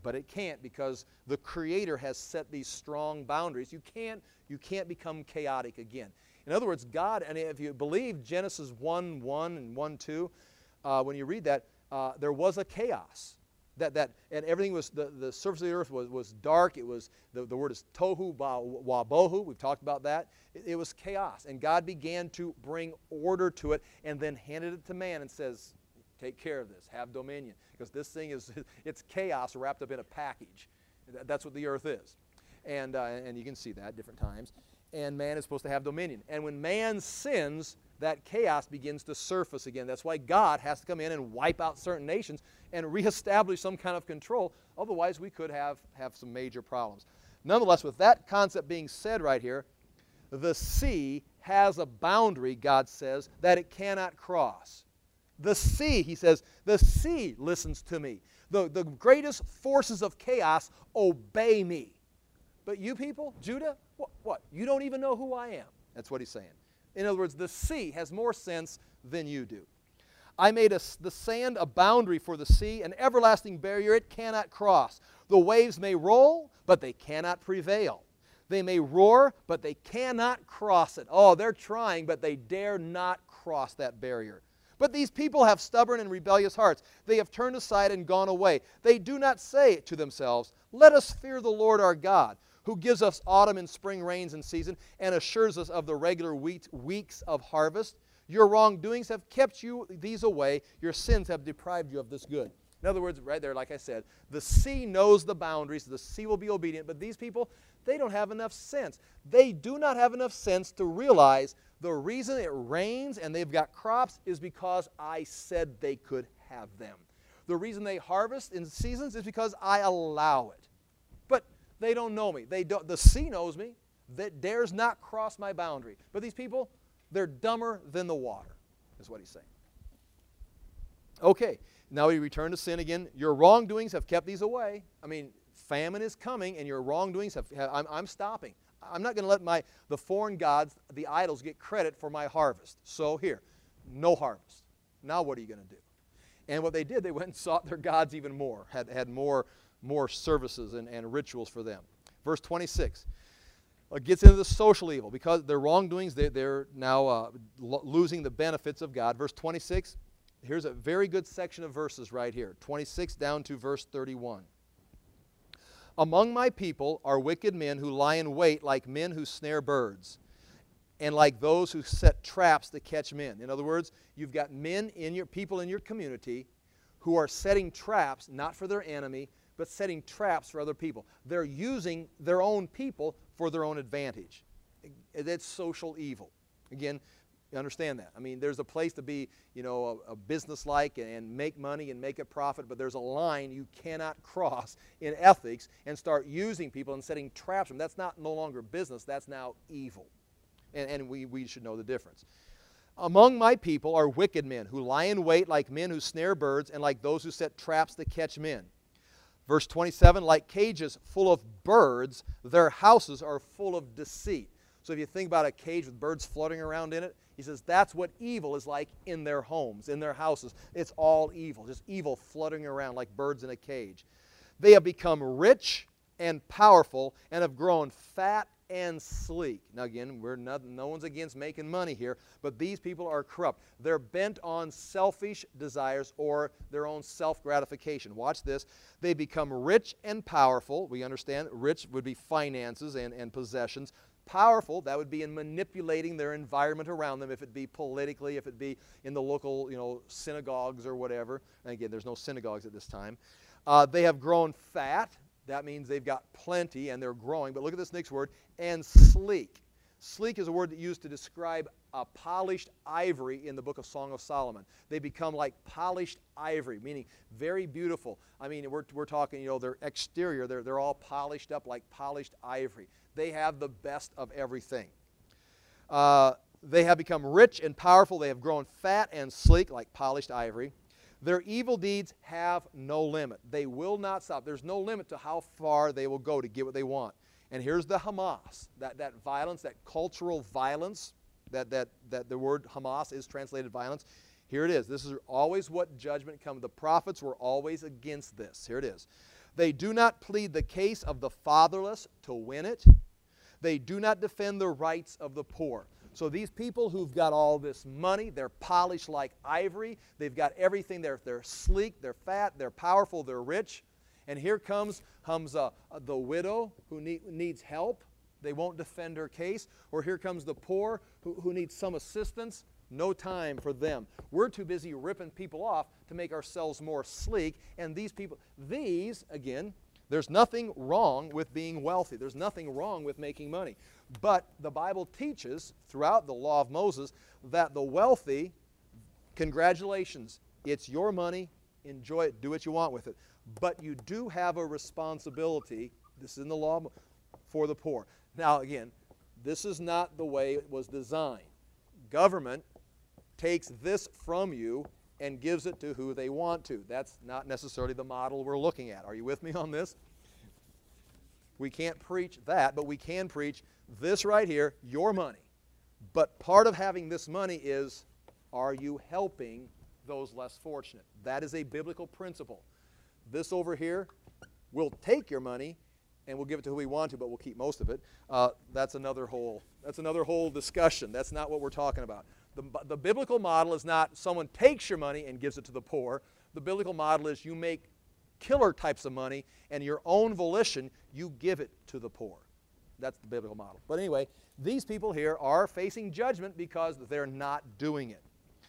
but it can't because the Creator has set these strong boundaries. You can't become chaotic again. In other words, God, and if you believe Genesis 1:1 and 1:2, when you read that, there was a chaos. And everything was, the surface of the earth was dark. It was, the word is tohu wabohu. We've talked about that. It was chaos. And God began to bring order to it and then handed it to man and says, take care of this, have dominion. Because this thing it's chaos wrapped up in a package. That's what the earth is. And you can see that at different times. And man is supposed to have dominion. And when man sins, that chaos begins to surface again. That's why God has to come in and wipe out certain nations and reestablish some kind of control. Otherwise, we could have some major problems. Nonetheless, with that concept being said right here, the sea has a boundary, God says, that it cannot cross. The sea, he says, the sea listens to me. The greatest forces of chaos obey me. But you people, Judah, what? You don't even know who I am. That's what he's saying. In other words, the sea has more sense than you do. I made the sand a boundary for the sea, an everlasting barrier it cannot cross. The waves may roll, but they cannot prevail. They may roar, but they cannot cross it. Oh, they're trying, but they dare not cross that barrier. But these people have stubborn and rebellious hearts. They have turned aside and gone away. They do not say to themselves, let us fear the Lord our God, who gives us autumn and spring rains in season and assures us of the regular weeks of harvest. Your wrongdoings have kept you these away. Your sins have deprived you of this good. In other words, right there, like I said, the sea knows the boundaries. The sea will be obedient. But these people, they don't have enough sense. They do not have enough sense to realize the reason it rains and they've got crops is because I said they could have them. The reason they harvest in seasons is because I allow it. But they don't know me. The sea knows me. That dares not cross my boundary. But these people, they're dumber than the water, is what he's saying. Okay, now we return to sin again. Your wrongdoings have kept these away. I mean, famine is coming, and your wrongdoings I'm stopping. I'm not going to let the foreign gods, the idols, get credit for my harvest. So here, no harvest. Now what are you going to do? And what they did, they went and sought their gods even more, had more services and rituals for them. Verse 26 gets into the social evil. Because their wrongdoings, they're now losing the benefits of God. Verse 26, here's a very good section of verses right here. 26 down to verse 31. Among my people are wicked men who lie in wait like men who snare birds, and like those who set traps to catch men. In other words, you've got people in your community who are setting traps, not for their enemy, but setting traps for other people. They're using their own people for their own advantage. That's social evil. Again, you understand that. I mean, there's a place to be, a business-like and make money and make a profit, but there's a line you cannot cross in ethics and start using people and setting traps for them. That's no longer business. That's now evil. And we should know the difference. Among my people are wicked men who lie in wait like men who snare birds and like those who set traps to catch men. Verse 27, like cages full of birds, their houses are full of deceit. So if you think about a cage with birds floating around in it, he says that's what evil is like in their homes, in their houses. It's all evil, just evil fluttering around like birds in a cage. They have become rich and powerful and have grown fat and sleek. Now again, no one's against making money here, but these people are corrupt. They're bent on selfish desires or their own self-gratification. Watch this. They become rich and powerful. We understand rich would be finances and possessions. Powerful, that would be in manipulating their environment around them, if it be politically, if it be in the local, synagogues or whatever. And again, there's no synagogues at this time. They have grown fat. That means they've got plenty and they're growing. But look at this next word, and sleek. Sleek is a word that used to describe polished ivory in the book of Song of Solomon. They become like polished ivory, meaning very beautiful. I mean, we're talking, their exterior, they're all polished up like polished ivory. They have the best of everything. They have become rich and powerful. They have grown fat and sleek like polished ivory. Their evil deeds have no limit. They will not stop. There's no limit to how far they will go to get what they want. And here's the Hamas, that violence, that cultural violence, that the word Hamas is translated violence. Here it is. This is always what judgment comes. The prophets were always against this. Here it is. They do not plead the case of the fatherless to win it. They do not defend the rights of the poor. So these people who've got all this money, they're polished like ivory, they've got everything, they're sleek, they're fat, they're powerful, they're rich. And here comes the widow who needs help. They won't defend her case. Or here comes the poor who needs some assistance. No time for them. We're too busy ripping people off to make ourselves more sleek. And these people, again, there's nothing wrong with being wealthy. There's nothing wrong with making money. But the Bible teaches throughout the law of Moses that the wealthy, congratulations, it's your money, enjoy it, do what you want with it. But you do have a responsibility, this is in the law, for the poor. Now again, this is not the way it was designed. Government takes this from you and gives it to who they want to. That's not necessarily the model we're looking at. Are you with me on this? We can't preach that, but we can preach this right here, your money. But part of having this money is, are you helping those less fortunate? That is a biblical principle. This over here, we'll take your money and we'll give it to who we want to, but we'll keep most of it. That's another whole discussion. That's not what we're talking about. The biblical model is not someone takes your money and gives it to the poor. The biblical model is you make killer types of money and your own volition, you give it to the poor. That's the biblical model. But anyway, these people here are facing judgment because they're not doing it.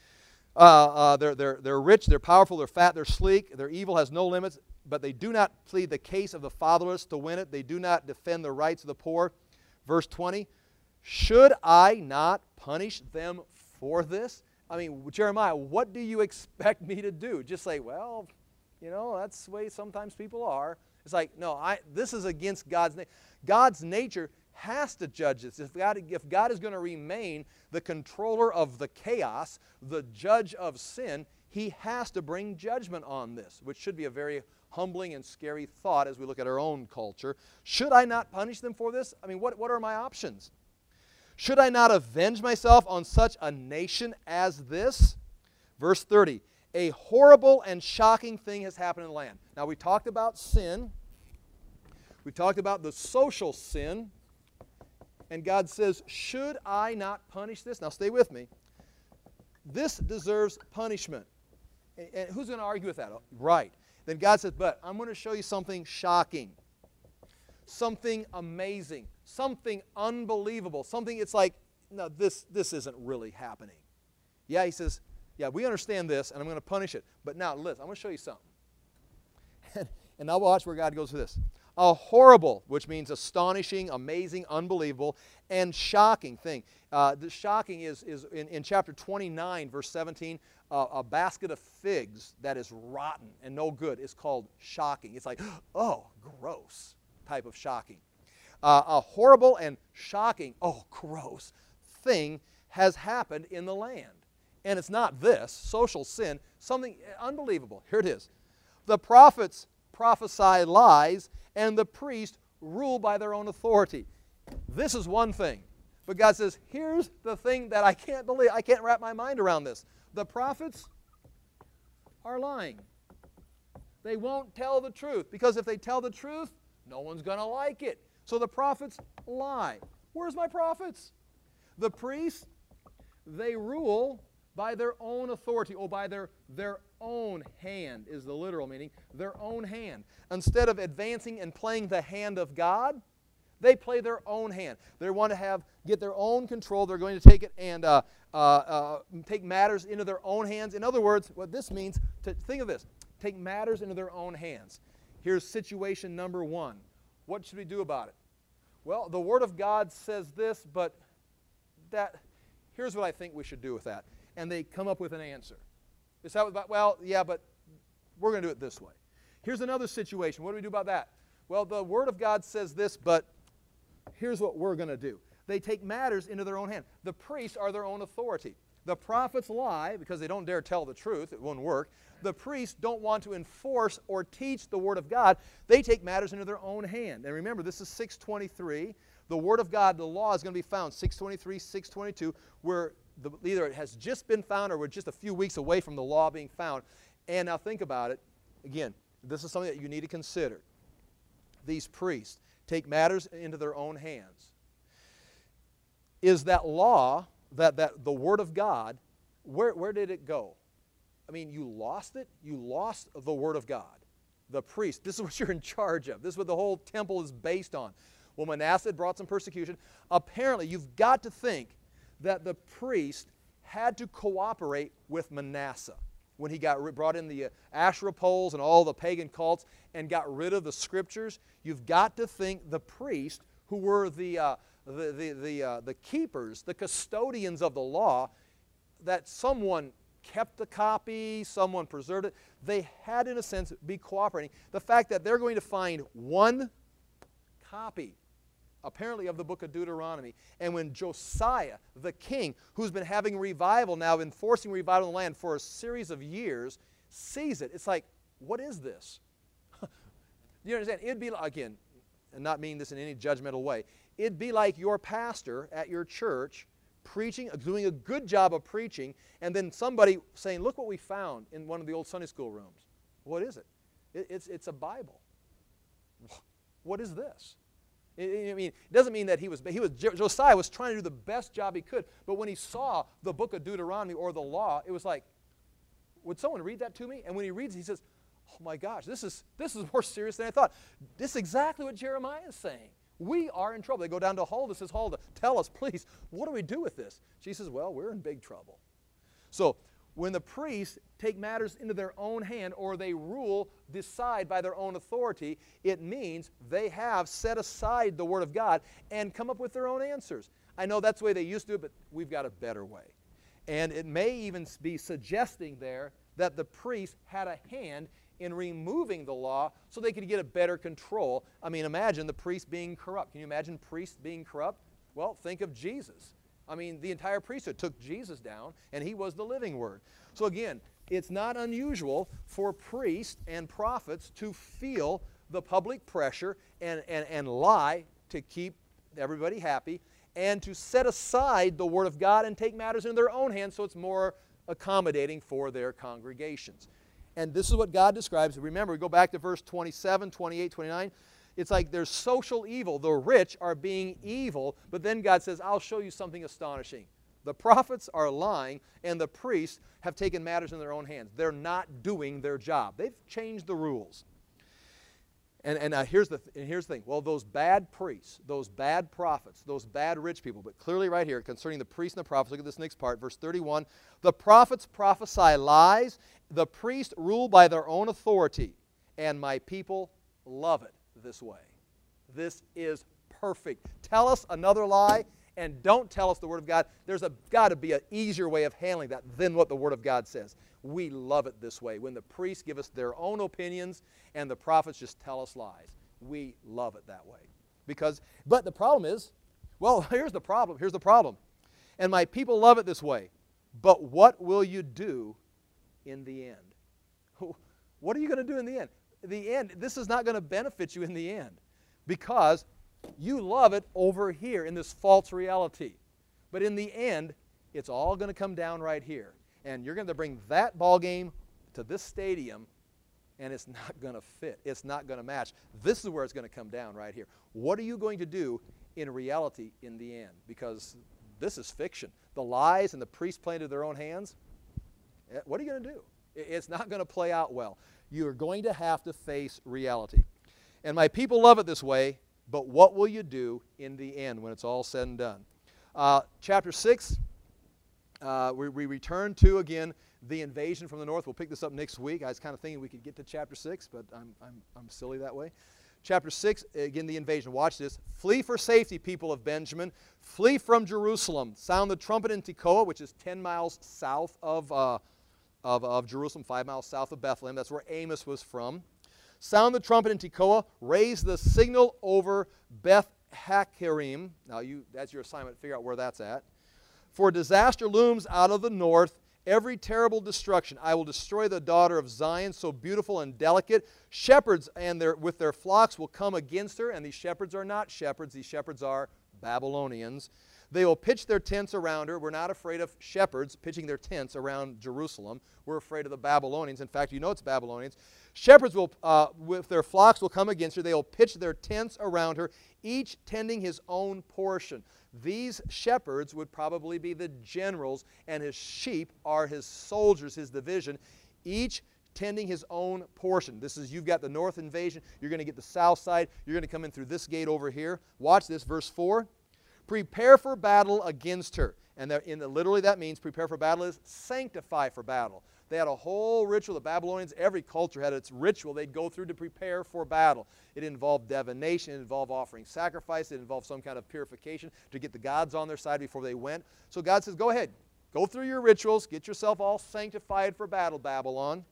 They're rich, they're powerful, they're fat, they're sleek, their evil has no limits, but they do not plead the case of the fatherless to win it. They do not defend the rights of the poor. Verse 20, should I not punish them for this? I mean, Jeremiah, what do you expect me to do? Just say, well, you know, that's the way sometimes people are. It's like, no, this is against God's nature. God's nature has to judge this. If God is going to remain the controller of the chaos, the judge of sin, He has to bring judgment on this, which should be a very humbling and scary thought as we look at our own culture. Should I not punish them for this? I mean, what are my options? Should I not avenge myself on such a nation as this? Verse 30, a horrible and shocking thing has happened in the land. Now, we talked about sin. We talked about the social sin. And God says, should I not punish this? Now, stay with me. This deserves punishment. And who's going to argue with that? Right. Then God says, but I'm going to show you something shocking, something amazing, something unbelievable, something it's like, no, this isn't really happening. Yeah, He says, yeah, we understand this, and I'm going to punish it. But now, listen, I'm going to show you something. And now watch where God goes with this. A horrible, which means astonishing, amazing, unbelievable, and shocking thing. The shocking is in chapter 29, verse 17, a basket of figs that is rotten and no good is called shocking. It's like, oh, gross type of shocking. A horrible and shocking, oh, gross thing has happened in the land. And it's not this, social sin, something unbelievable. Here it is. The prophets prophesy lies, and the priests rule by their own authority. This is one thing. But God says, here's the thing that I can't believe. I can't wrap my mind around this. The prophets are lying. They won't tell the truth, because if they tell the truth, no one's going to like it. So the prophets lie. Where's my prophets? The priests, they rule by their own authority, or by their own hand is the literal meaning, their own hand. Instead of advancing and playing the hand of God, they play their own hand. They want to get their own control. They're going to take it and take matters into their own hands. In other words, what this means, think of this, take matters into their own hands. Here's situation number one. What should we do about it? Well, the Word of God says this, but here's what I think we should do with that. And they come up with an answer. Is that about, well, yeah, but we're going to do it this way. Here's another situation. What do we do about that? Well, the Word of God says this, but here's what we're going to do. They take matters into their own hand. The priests are their own authority. The prophets lie because they don't dare tell the truth. It won't work. The priests don't want to enforce or teach the Word of God. They take matters into their own hand. And remember, this is 623. The Word of God, the law is going to be found, 623, 622, where either it has just been found or we're just a few weeks away from the law being found. And now think about it. Again, this is something that you need to consider. these priests, take matters into their own hands, is that law, that the Word of God, where did it go? I mean, you lost it. You lost the Word of God. The priest, this is what you're in charge of. This is what the whole temple is based on. Well, Manasseh had brought some persecution. Apparently, you've got to think that the priest had to cooperate with Manasseh when he brought in the Asherah poles and all the pagan cults and got rid of the scriptures. You've got to think the priests, who were the keepers, the custodians of the law, that someone kept the copy, someone preserved it. They had, in a sense, be cooperating. The fact that they're going to find one copy, apparently, of the book of Deuteronomy. And when Josiah, the king, who's been having revival now, enforcing revival in the land for a series of years, sees it, it's like, what is this? You understand? It'd be, again, and not mean this in any judgmental way, it'd be like your pastor at your church preaching, doing a good job of preaching, and then somebody saying, look what we found in one of the old Sunday school rooms. What is it? It's a Bible. What is this? I mean, it doesn't mean that Josiah was trying to do the best job he could, but when he saw the book of Deuteronomy or the law, it was like, would someone read that to me? And when he reads it, he says, oh my gosh, this is more serious than I thought. This is exactly what Jeremiah is saying. We are in trouble. They go down to Huldah, says, Huldah, tell us, please, what do we do with this? She says, well, we're in big trouble. So when the priests take matters into their own hand, or they decide by their own authority, it means they have set aside the Word of God and come up with their own answers. I know that's the way they used to do it, but we've got a better way. And it may even be suggesting there that the priests had a hand in removing the law so they could get a better control. I mean, imagine the priest being corrupt. Can you imagine priests being corrupt? Well, think of Jesus. I mean, the entire priesthood took Jesus down, and he was the living Word. So again, it's not unusual for priests and prophets to feel the public pressure and lie to keep everybody happy, and to set aside the Word of God and take matters in their own hands so it's more accommodating for their congregations. And this is what God describes. Remember, we go back to verse 27, 28, 29. It's like there's social evil. The rich are being evil, but then God says, I'll show you something astonishing. The prophets are lying, and the priests have taken matters in their own hands. They're not doing their job. They've changed the rules. And here's the thing. Well, those bad priests, those bad prophets, those bad rich people, but clearly right here concerning the priests and the prophets, look at this next part, verse 31. The prophets prophesy lies. The priests rule by their own authority, and my people love it this way. This is perfect. Tell us another lie, and don't tell us the Word of God. There's got to be an easier way of handling that than what the Word of God says. We love it this way. When the priests give us their own opinions and the prophets just tell us lies, we love it that way. But the problem is, well, here's the problem. Here's the problem. And my people love it this way. But what will you do in the end? What are you going to do in the end? The end, this is not going to benefit you in the end, because you love it over here in this false reality. But in the end, it's all going to come down right here. And you're going to bring that ball game to this stadium, and it's not going to fit. It's not going to match. This is where it's going to come down right here. What are you going to do in reality in the end? Because this is fiction. The lies and the priests playing into their own hands, what are you going to do? It's not going to play out well. You're going to have to face reality. And my people love it this way, but what will you do in the end when it's all said and done? Chapter 6, we return to, again, the invasion from the north. We'll pick this up next week. I was kind of thinking we could get to chapter 6, but I'm silly that way. Chapter 6, again, the invasion. Watch this. Flee for safety, people of Benjamin. Flee from Jerusalem. Sound the trumpet in Tekoa, which is 10 miles south of Jerusalem, 5 miles south of Bethlehem. That's where Amos was from. Sound the trumpet in Tekoa. Raise the signal over Beth Hakkerim. Now, that's your assignment. Figure out where that's at. For disaster looms out of the north. Every terrible destruction. I will destroy the daughter of Zion, so beautiful and delicate. Shepherds with their flocks will come against her, and these shepherds are not shepherds. These shepherds are Babylonians. They will pitch their tents around her. We're not afraid of shepherds pitching their tents around Jerusalem. We're afraid of the Babylonians. In fact, you know it's Babylonians. Shepherds will, with their flocks will come against her. They will pitch their tents around her, each tending his own portion. These shepherds would probably be the generals, and his sheep are his soldiers, his division, each tending his own portion. This is, you've got the north invasion. You're going to get the south side. You're going to come in through this gate over here. Watch this, verse 4. Prepare for battle against her. And literally that means prepare for battle is sanctify for battle. They had a whole ritual. The Babylonians, every culture had its ritual they'd go through to prepare for battle. It involved divination. It involved offering sacrifice. It involved some kind of purification to get the gods on their side before they went. So God says, go ahead. Go through your rituals. Get yourself all sanctified for battle, Babylon.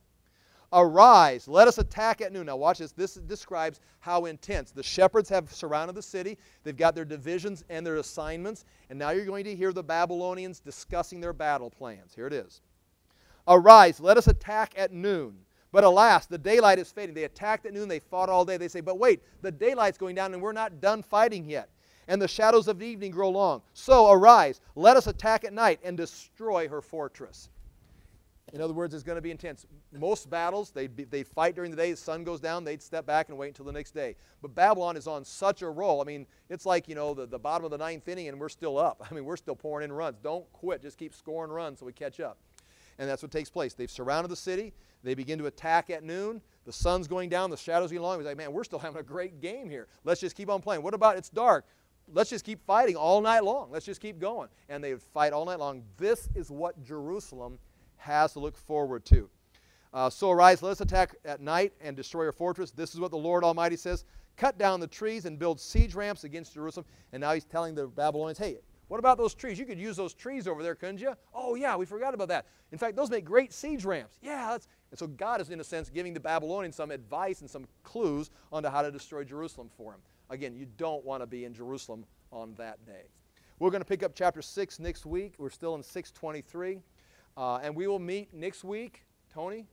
Arise, let us attack at noon. Now watch this. This describes how intense. The shepherds have surrounded the city. They've got their divisions and their assignments. And now you're going to hear the Babylonians discussing their battle plans. Here it is. Arise, let us attack at noon. But alas, the daylight is fading. They attacked at noon. They fought all day. They say, but wait, the daylight's going down and we're not done fighting yet. And the shadows of evening grow long. So arise, let us attack at night and destroy her fortress. In other words, it's going to be intense. Most battles, they'd fight during the day. The sun goes down. They'd step back and wait until the next day. But Babylon is on such a roll. I mean, it's like, you know, the bottom of the ninth inning and we're still up. I mean, we're still pouring in runs. Don't quit. Just keep scoring runs so we catch up. And that's what takes place. They've surrounded the city. They begin to attack at noon. The sun's going down. The shadows going along. We're like, man, we're still having a great game here. Let's just keep on playing. What about it's dark? Let's just keep fighting all night long. Let's just keep going. And they would fight all night long. This is what Jerusalem has to look forward to. So arise, let us attack at night and destroy her fortress. This is what the Lord Almighty says. Cut down the trees and build siege ramps against Jerusalem. And now he's telling the Babylonians, hey, what about those trees? You could use those trees over there, couldn't you? Oh, yeah, we forgot about that. In fact, those make great siege ramps. Yeah, and so God is, in a sense, giving the Babylonians some advice and some clues on how to destroy Jerusalem for him. Again, you don't want to be in Jerusalem on that day. We're going to pick up chapter 6 next week. We're still in 623. And we will meet next week. Tony?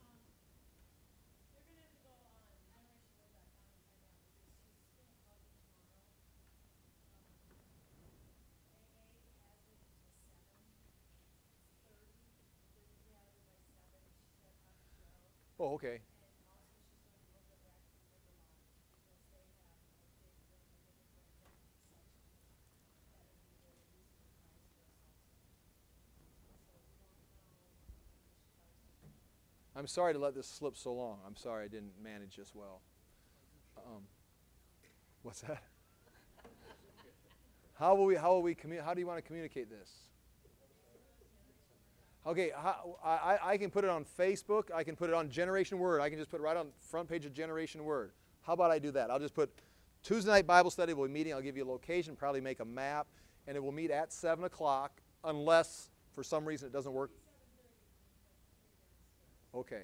Oh, okay. I'm sorry to let this slip so long. I'm sorry I didn't manage this well. What's that? How do you want to communicate this? Okay, I can put it on Facebook. I can put it on Generation Word. I can just put it right on the front page of Generation Word. How about I do that? I'll just put Tuesday night Bible study. We'll be meeting. I'll give you a location, probably make a map, and it will meet at 7 o'clock unless for some reason it doesn't work. Okay.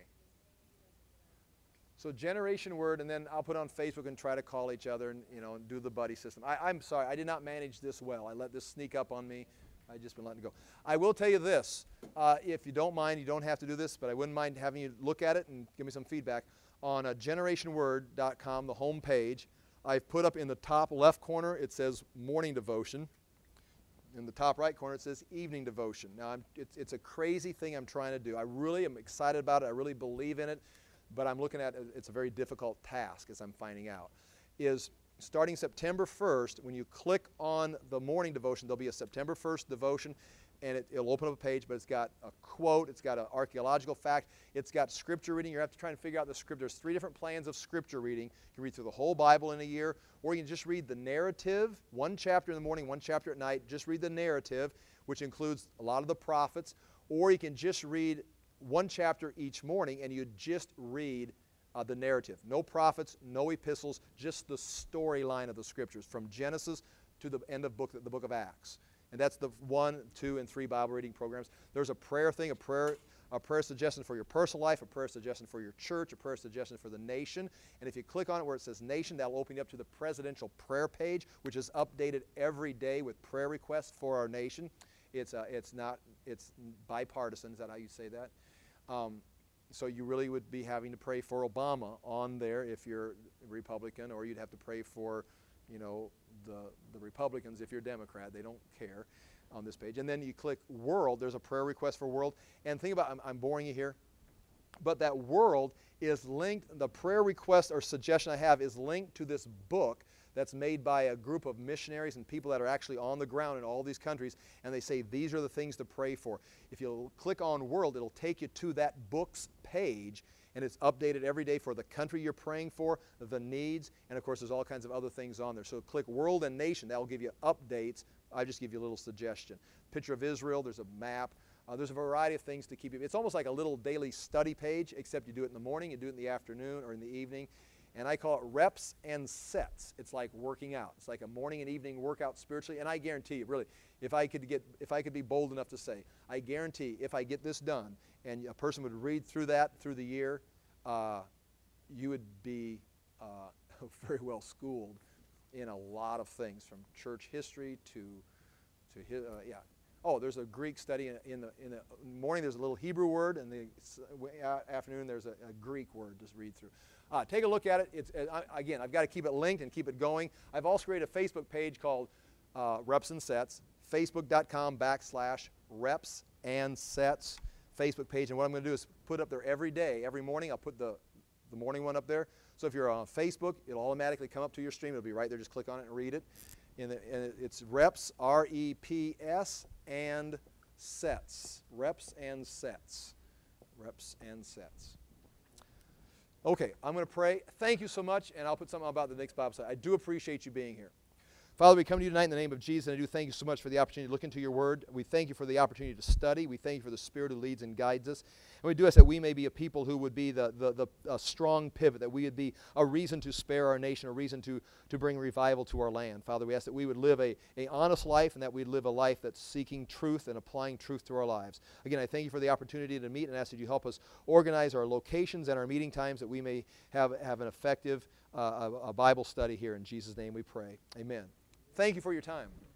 So Generation Word, and then I'll put on Facebook and try to call each other and, you know, and do the buddy system. I'm sorry, I did not manage this well. I let this sneak up on me. I've just been letting it go. I will tell you this. If you don't mind, you don't have to do this, but I wouldn't mind having you look at it and give me some feedback. On generationword.com, the home page, I've put up in the top left corner, it says morning devotion. In the top right corner, it says evening devotion. Now, it's a crazy thing I'm trying to do. I really am excited about it. I really believe in it, but I'm looking at it. It's a very difficult task, as I'm finding out. Is starting September 1st, when you click on the morning devotion, there'll be a September 1st devotion, and it'll open up a page, but it's got a quote, it's got an archaeological fact, it's got scripture reading. You have to try and figure out the scripture. There's 3 different plans of scripture reading. You can read through the whole Bible in a year, or you can just read the narrative, 1 chapter in the morning, 1 chapter at night. Just read the narrative, which includes a lot of the prophets, or you can just read 1 chapter each morning, and you just read the narrative. No prophets, no epistles, just the storyline of the scriptures from Genesis to the end of the book of Acts. And that's the 1, 2, and 3 Bible reading programs. There's a prayer thing, a prayer suggestion for your personal life, a prayer suggestion for your church, a prayer suggestion for the nation. And if you click on it where it says nation, that'll open you up to the presidential prayer page, which is updated every day with prayer requests for our nation. It's bipartisan. Is that how you say that? So you really would be having to pray for Obama on there if you're a Republican, or you'd have to pray for, you know, the Republicans if you're a Democrat. They don't care on this page. And then you click World. There's a prayer request for World. And think about, I'm boring you here. But that world is linked, the prayer request or suggestion I have is linked to this book that's made by a group of missionaries and people that are actually on the ground in all these countries, and they say these are the things to pray for. If you'll click on World, it'll take you to that book's page, and it's updated every day for the country you're praying for, the needs, and of course there's all kinds of other things on there. So click World and Nation, that'll give you updates. I just give you a little suggestion. Picture of Israel, there's a map. There's a variety of things to keep you. It's almost like a little daily study page, except you do it in the morning, you do it in the afternoon or in the evening. And I call it reps and sets. It's like working out. It's like a morning and evening workout spiritually. And I guarantee you, really, if I could be bold enough to say, I guarantee if I get this done and a person would read through that through the year, you would be very well schooled in a lot of things, from church history to yeah. Oh, there's a Greek study in the morning. There's a little Hebrew word, and the afternoon there's a Greek word to read through. Take a look at it. Again, I've got to keep it linked and keep it going. I've also created a Facebook page called Reps and Sets, facebook.com/Reps and Sets Facebook page. And what I'm going to do is put up there every day, every morning. I'll put the morning one up there. So if you're on Facebook, it'll automatically come up to your stream. It'll be right there. Just click on it and read it. And it's Reps, R-E-P-S, and Sets. Reps and Sets. Reps and Sets. Okay, I'm going to pray. Thank you so much, and I'll put something about the next Bible study. I do appreciate you being here. Father, we come to you tonight in the name of Jesus, and I do thank you so much for the opportunity to look into your word. We thank you for the opportunity to study. We thank you for the Spirit who leads and guides us. And we do ask that we may be a people who would be the strong pivot, that we would be a reason to spare our nation, a reason to bring revival to our land. Father, we ask that we would live a honest life, and that we'd live a life that's seeking truth and applying truth to our lives. Again, I thank you for the opportunity to meet, and ask that you help us organize our locations and our meeting times, that we may have an effective a Bible study here. In Jesus' name we pray. Amen. Thank you for your time.